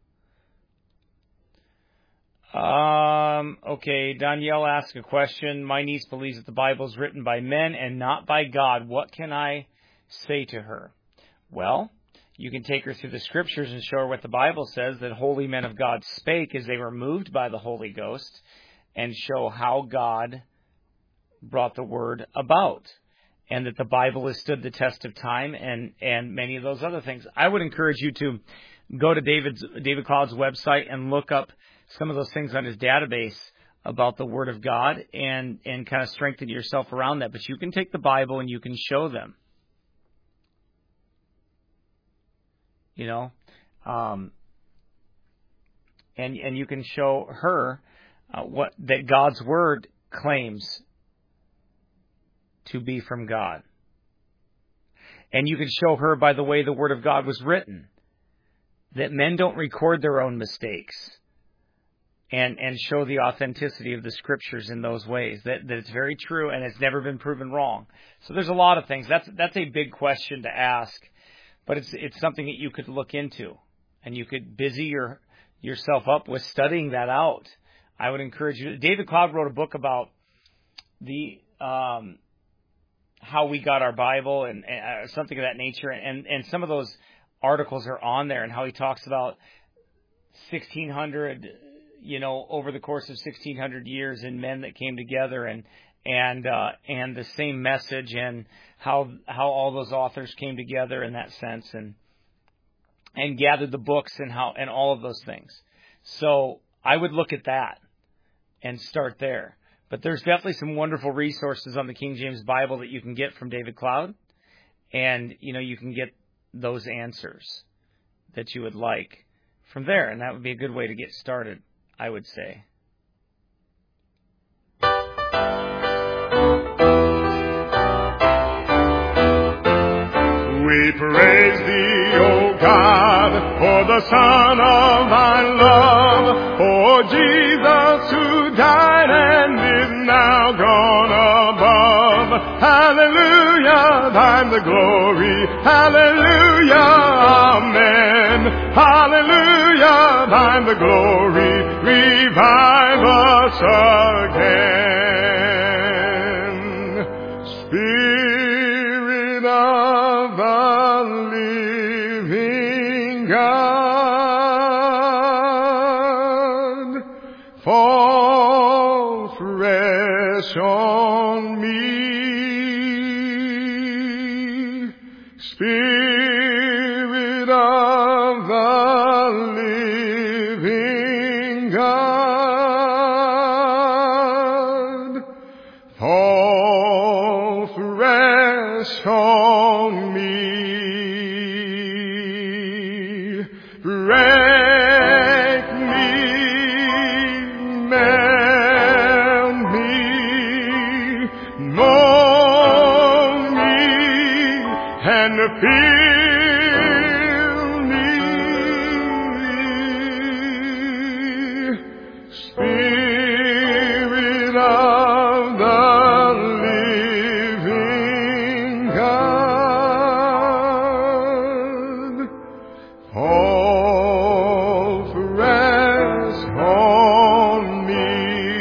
Okay, Danielle asked a question. My niece believes that the Bible is written by men and not by God. What can I say to her? Well, you can take her through the scriptures and show her what the Bible says, that holy men of God spake as they were moved by the Holy Ghost, and show how God brought the word about, and that the Bible has stood the test of time, and many of those other things. I would encourage you to go to David Cloud's website and look up some of those things on his database about the Word of God, and kind of strengthen yourself around that. But you can take the Bible and you can show them. You know, and you can show her what that God's Word claims to be from God. And you can show her by the way the Word of God was written that men don't record their own mistakes, and show the authenticity of the Scriptures in those ways, that it's very true and it's never been proven wrong. So there's a lot of things. That's a big question to ask, but it's something that you could look into, and you could busy yourself up with studying that out. I would encourage you. David Cloud wrote a book about the how we got our Bible and something of that nature, and some of those articles are on there, and how he talks about 1600, over the course of 1600 years, and men that came together, and the same message, and how all those authors came together in that sense, and gathered the books, and all of those things. So I would look at that and start there. But there's definitely some wonderful resources on the King James Bible that you can get from David Cloud, and you can get those answers that you would like from there, and that would be a good way to get started, I would say. We praise thee, O God, for the Son of thy love, for Jesus who died and is now gone above. Hallelujah, thine the glory. Hallelujah, amen. Hallelujah, thine the glory. Revive us again. Spirit of the living God, fall fresh on me. Spirit of the living God, fall fresh on me. Break me, mend me, mold me, and fill me. Spirit of the living God, fall fresh on me.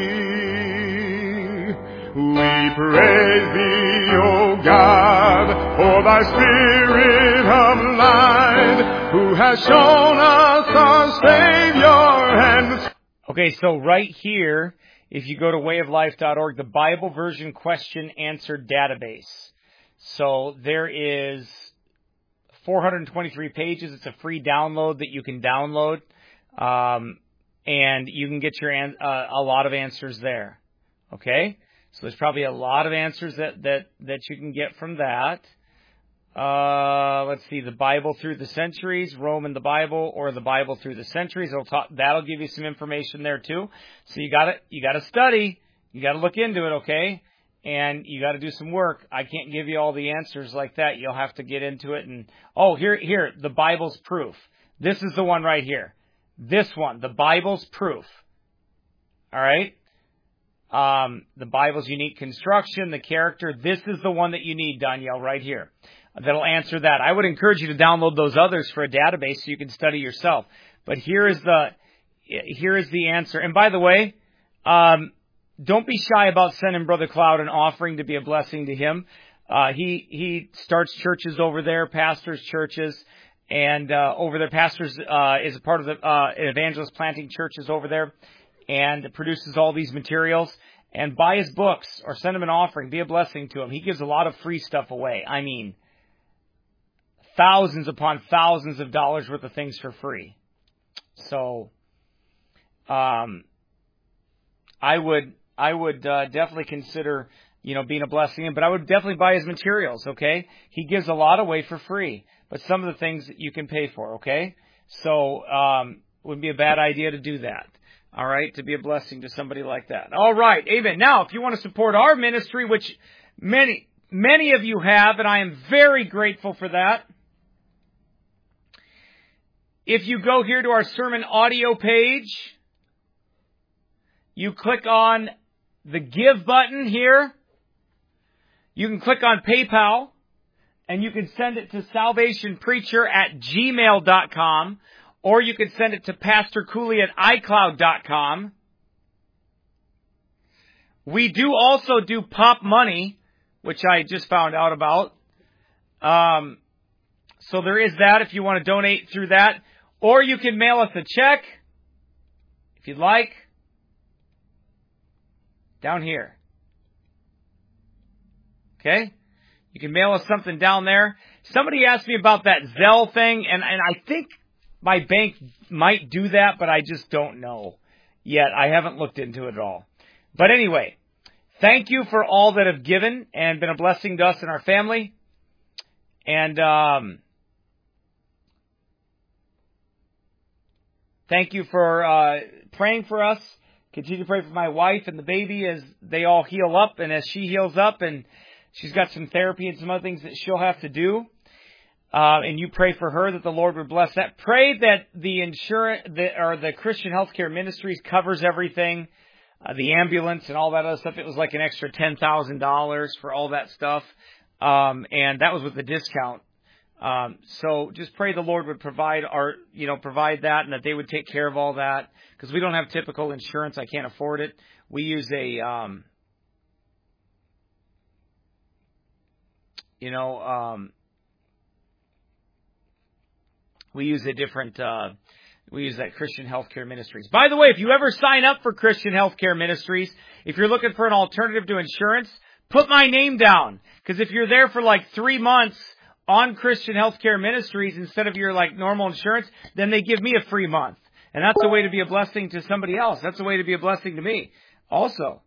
We praise thee, O God, for thy Spirit of light, who has shown us our Savior and Okay, so right here, if you go to wayoflife.org, the Bible version question answer database. So there is 423 pages. It's a free download that you can download, and you can get your a lot of answers there. Okay, so there's probably a lot of answers that you can get from that. Let's see, the Bible through the centuries, Rome and the Bible, or the Bible through the centuries. That'll give you some information there too. So you gotta study, you gotta look into it, okay? And you gotta do some work. I can't give you all the answers like that. You'll have to get into it and, here, the Bible's proof. This is the one right here. This one, the Bible's proof. Alright? The Bible's unique construction, the character. This is the one that you need, Danielle, right here. That'll answer that. I would encourage you to download those others for a database so you can study yourself. But here is the answer. And by the way, don't be shy about sending Brother Cloud an offering to be a blessing to him. He starts churches over there, pastors churches, and over there, pastors is a part of the evangelist planting churches over there, and produces all these materials. And buy his books or send him an offering. Be a blessing to him. He gives a lot of free stuff away. I mean, thousands upon thousands of dollars worth of things for free. So, I would definitely consider, being a blessing, but I would definitely buy his materials, okay? He gives a lot away for free, but some of the things you can pay for, okay? So, wouldn't be a bad idea to do that. All right, to be a blessing to somebody like that. All right, amen. Now, if you want to support our ministry, which many of you have, and I am very grateful for that, if you go here to our sermon audio page, you click on the Give button here. You can click on PayPal, and you can send it to salvationpreacher@gmail.com, or you can send it to Pastor Cooley at iCloud.com. We do also do Pop Money, which I just found out about. So there is that if you want to donate through that. Or you can mail us a check, if you'd like, down here. Okay? You can mail us something down there. Somebody asked me about that Zelle thing, and I think my bank might do that, but I just don't know yet. I haven't looked into it at all. But anyway, thank you for all that have given and been a blessing to us and our family. And thank you for praying for us. Continue to pray for my wife and the baby as they all heal up and as she heals up. And she's got some therapy and some other things that she'll have to do. And you pray for her that the Lord would bless that. Pray that the Christian Healthcare Ministries covers everything, the ambulance and all that other stuff. It was like an extra $10,000 for all that stuff, and that was with the discount. So just pray the Lord would provide provide that, and that they would take care of all that, because we don't have typical insurance. I can't afford it. We use we use a different, we use that Christian Healthcare Ministries. By the way, if you ever sign up for Christian Healthcare Ministries, if you're looking for an alternative to insurance, put my name down. Because if you're there for like 3 months on Christian Healthcare Ministries instead of your like normal insurance, then they give me a free month. And that's a way to be a blessing to somebody else. That's a way to be a blessing to me also.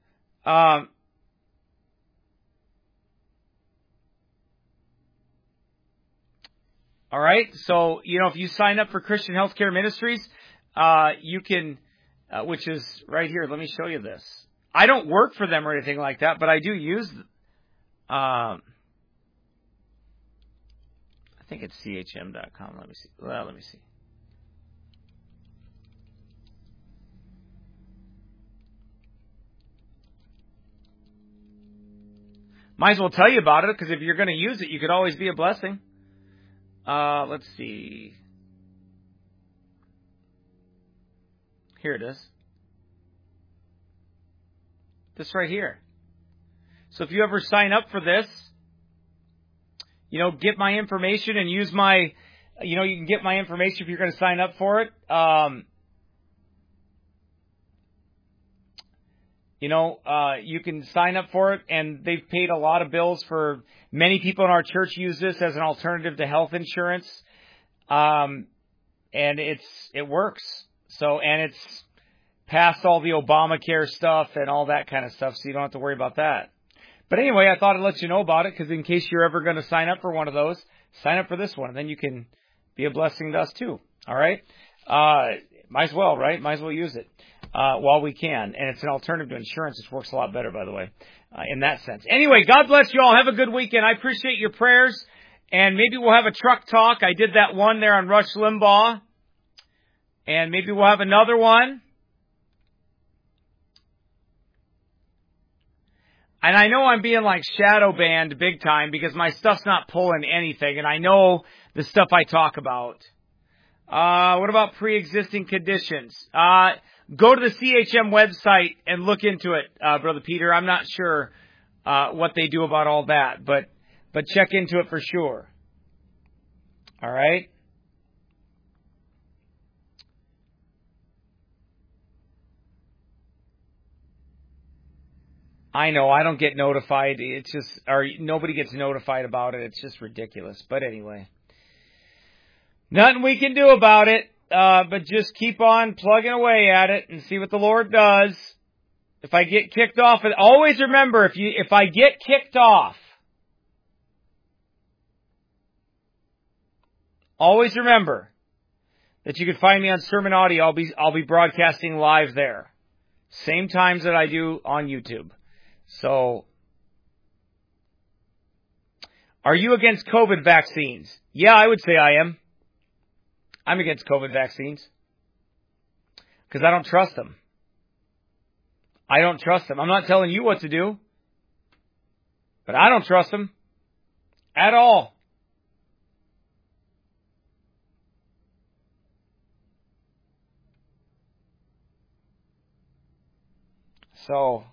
All right. So, if you sign up for Christian Healthcare Ministries, you can, which is right here. Let me show you this. I don't work for them or anything like that, but I do use, I think it's chm.com. Let me see. Well, let me see. Might as well tell you about it, because if you're going to use it, you could always be a blessing. Let's see. Here it is. This right here. So if you ever sign up for this, get my information and use my, you can get my information if you're going to sign up for it. you can sign up for it, and they've paid a lot of bills for many people in our church. Use this as an alternative to health insurance, and it works. So, and it's past all the Obamacare stuff and all that kind of stuff, so you don't have to worry about that. But anyway, I thought I'd let you know about it, because in case you're ever going to sign up for one of those, sign up for this one, and then you can be a blessing to us too. All right? Might as well, right? Might as well use it while we can. And it's an alternative to insurance, which works a lot better, by the way, in that sense. Anyway, God bless you all. Have a good weekend. I appreciate your prayers. And maybe we'll have a truck talk. I did that one there on Rush Limbaugh. And maybe we'll have another one. And I know I'm being like shadow banned big time because my stuff's not pulling anything. And I know the stuff I talk about. What about pre-existing conditions? Go to the CHM website and look into it, Brother Peter. I'm not sure what they do about all that, but check into it for sure. All right? I know, I don't get notified. It's just, or nobody gets notified about it. It's just ridiculous. But anyway, nothing we can do about it. But just keep on plugging away at it and see what the Lord does. If I get kicked off, and always remember, if I get kicked off, always remember that you can find me on Sermon Audio. I'll be broadcasting live there, same times that I do on YouTube. So, are you against COVID vaccines? Yeah, I would say I am. I'm against COVID vaccines because I don't trust them. I don't trust them. I'm not telling you what to do, but I don't trust them at all. So,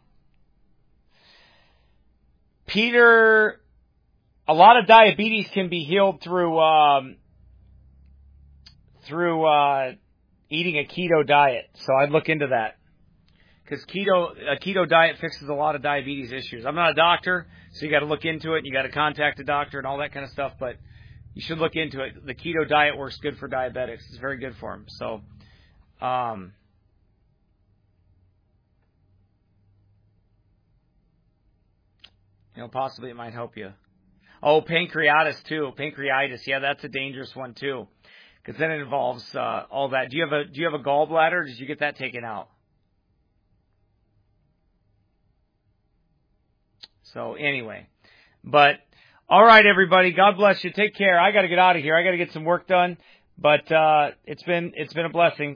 Peter, a lot of diabetes can be healed through eating a keto diet. So I'd look into that. Because a keto diet fixes a lot of diabetes issues. I'm not a doctor, so you got to look into it. You got to contact a doctor and all that kind of stuff. But you should look into it. The keto diet works good for diabetics. It's very good for them. So, possibly it might help you. Oh, pancreatitis too. Pancreatitis, yeah, that's a dangerous one too. Because then it involves all that. Do you have a gallbladder? Or did you get that taken out? So anyway, but all right, everybody. God bless you. Take care. I got to get out of here. I got to get some work done. But it's been a blessing.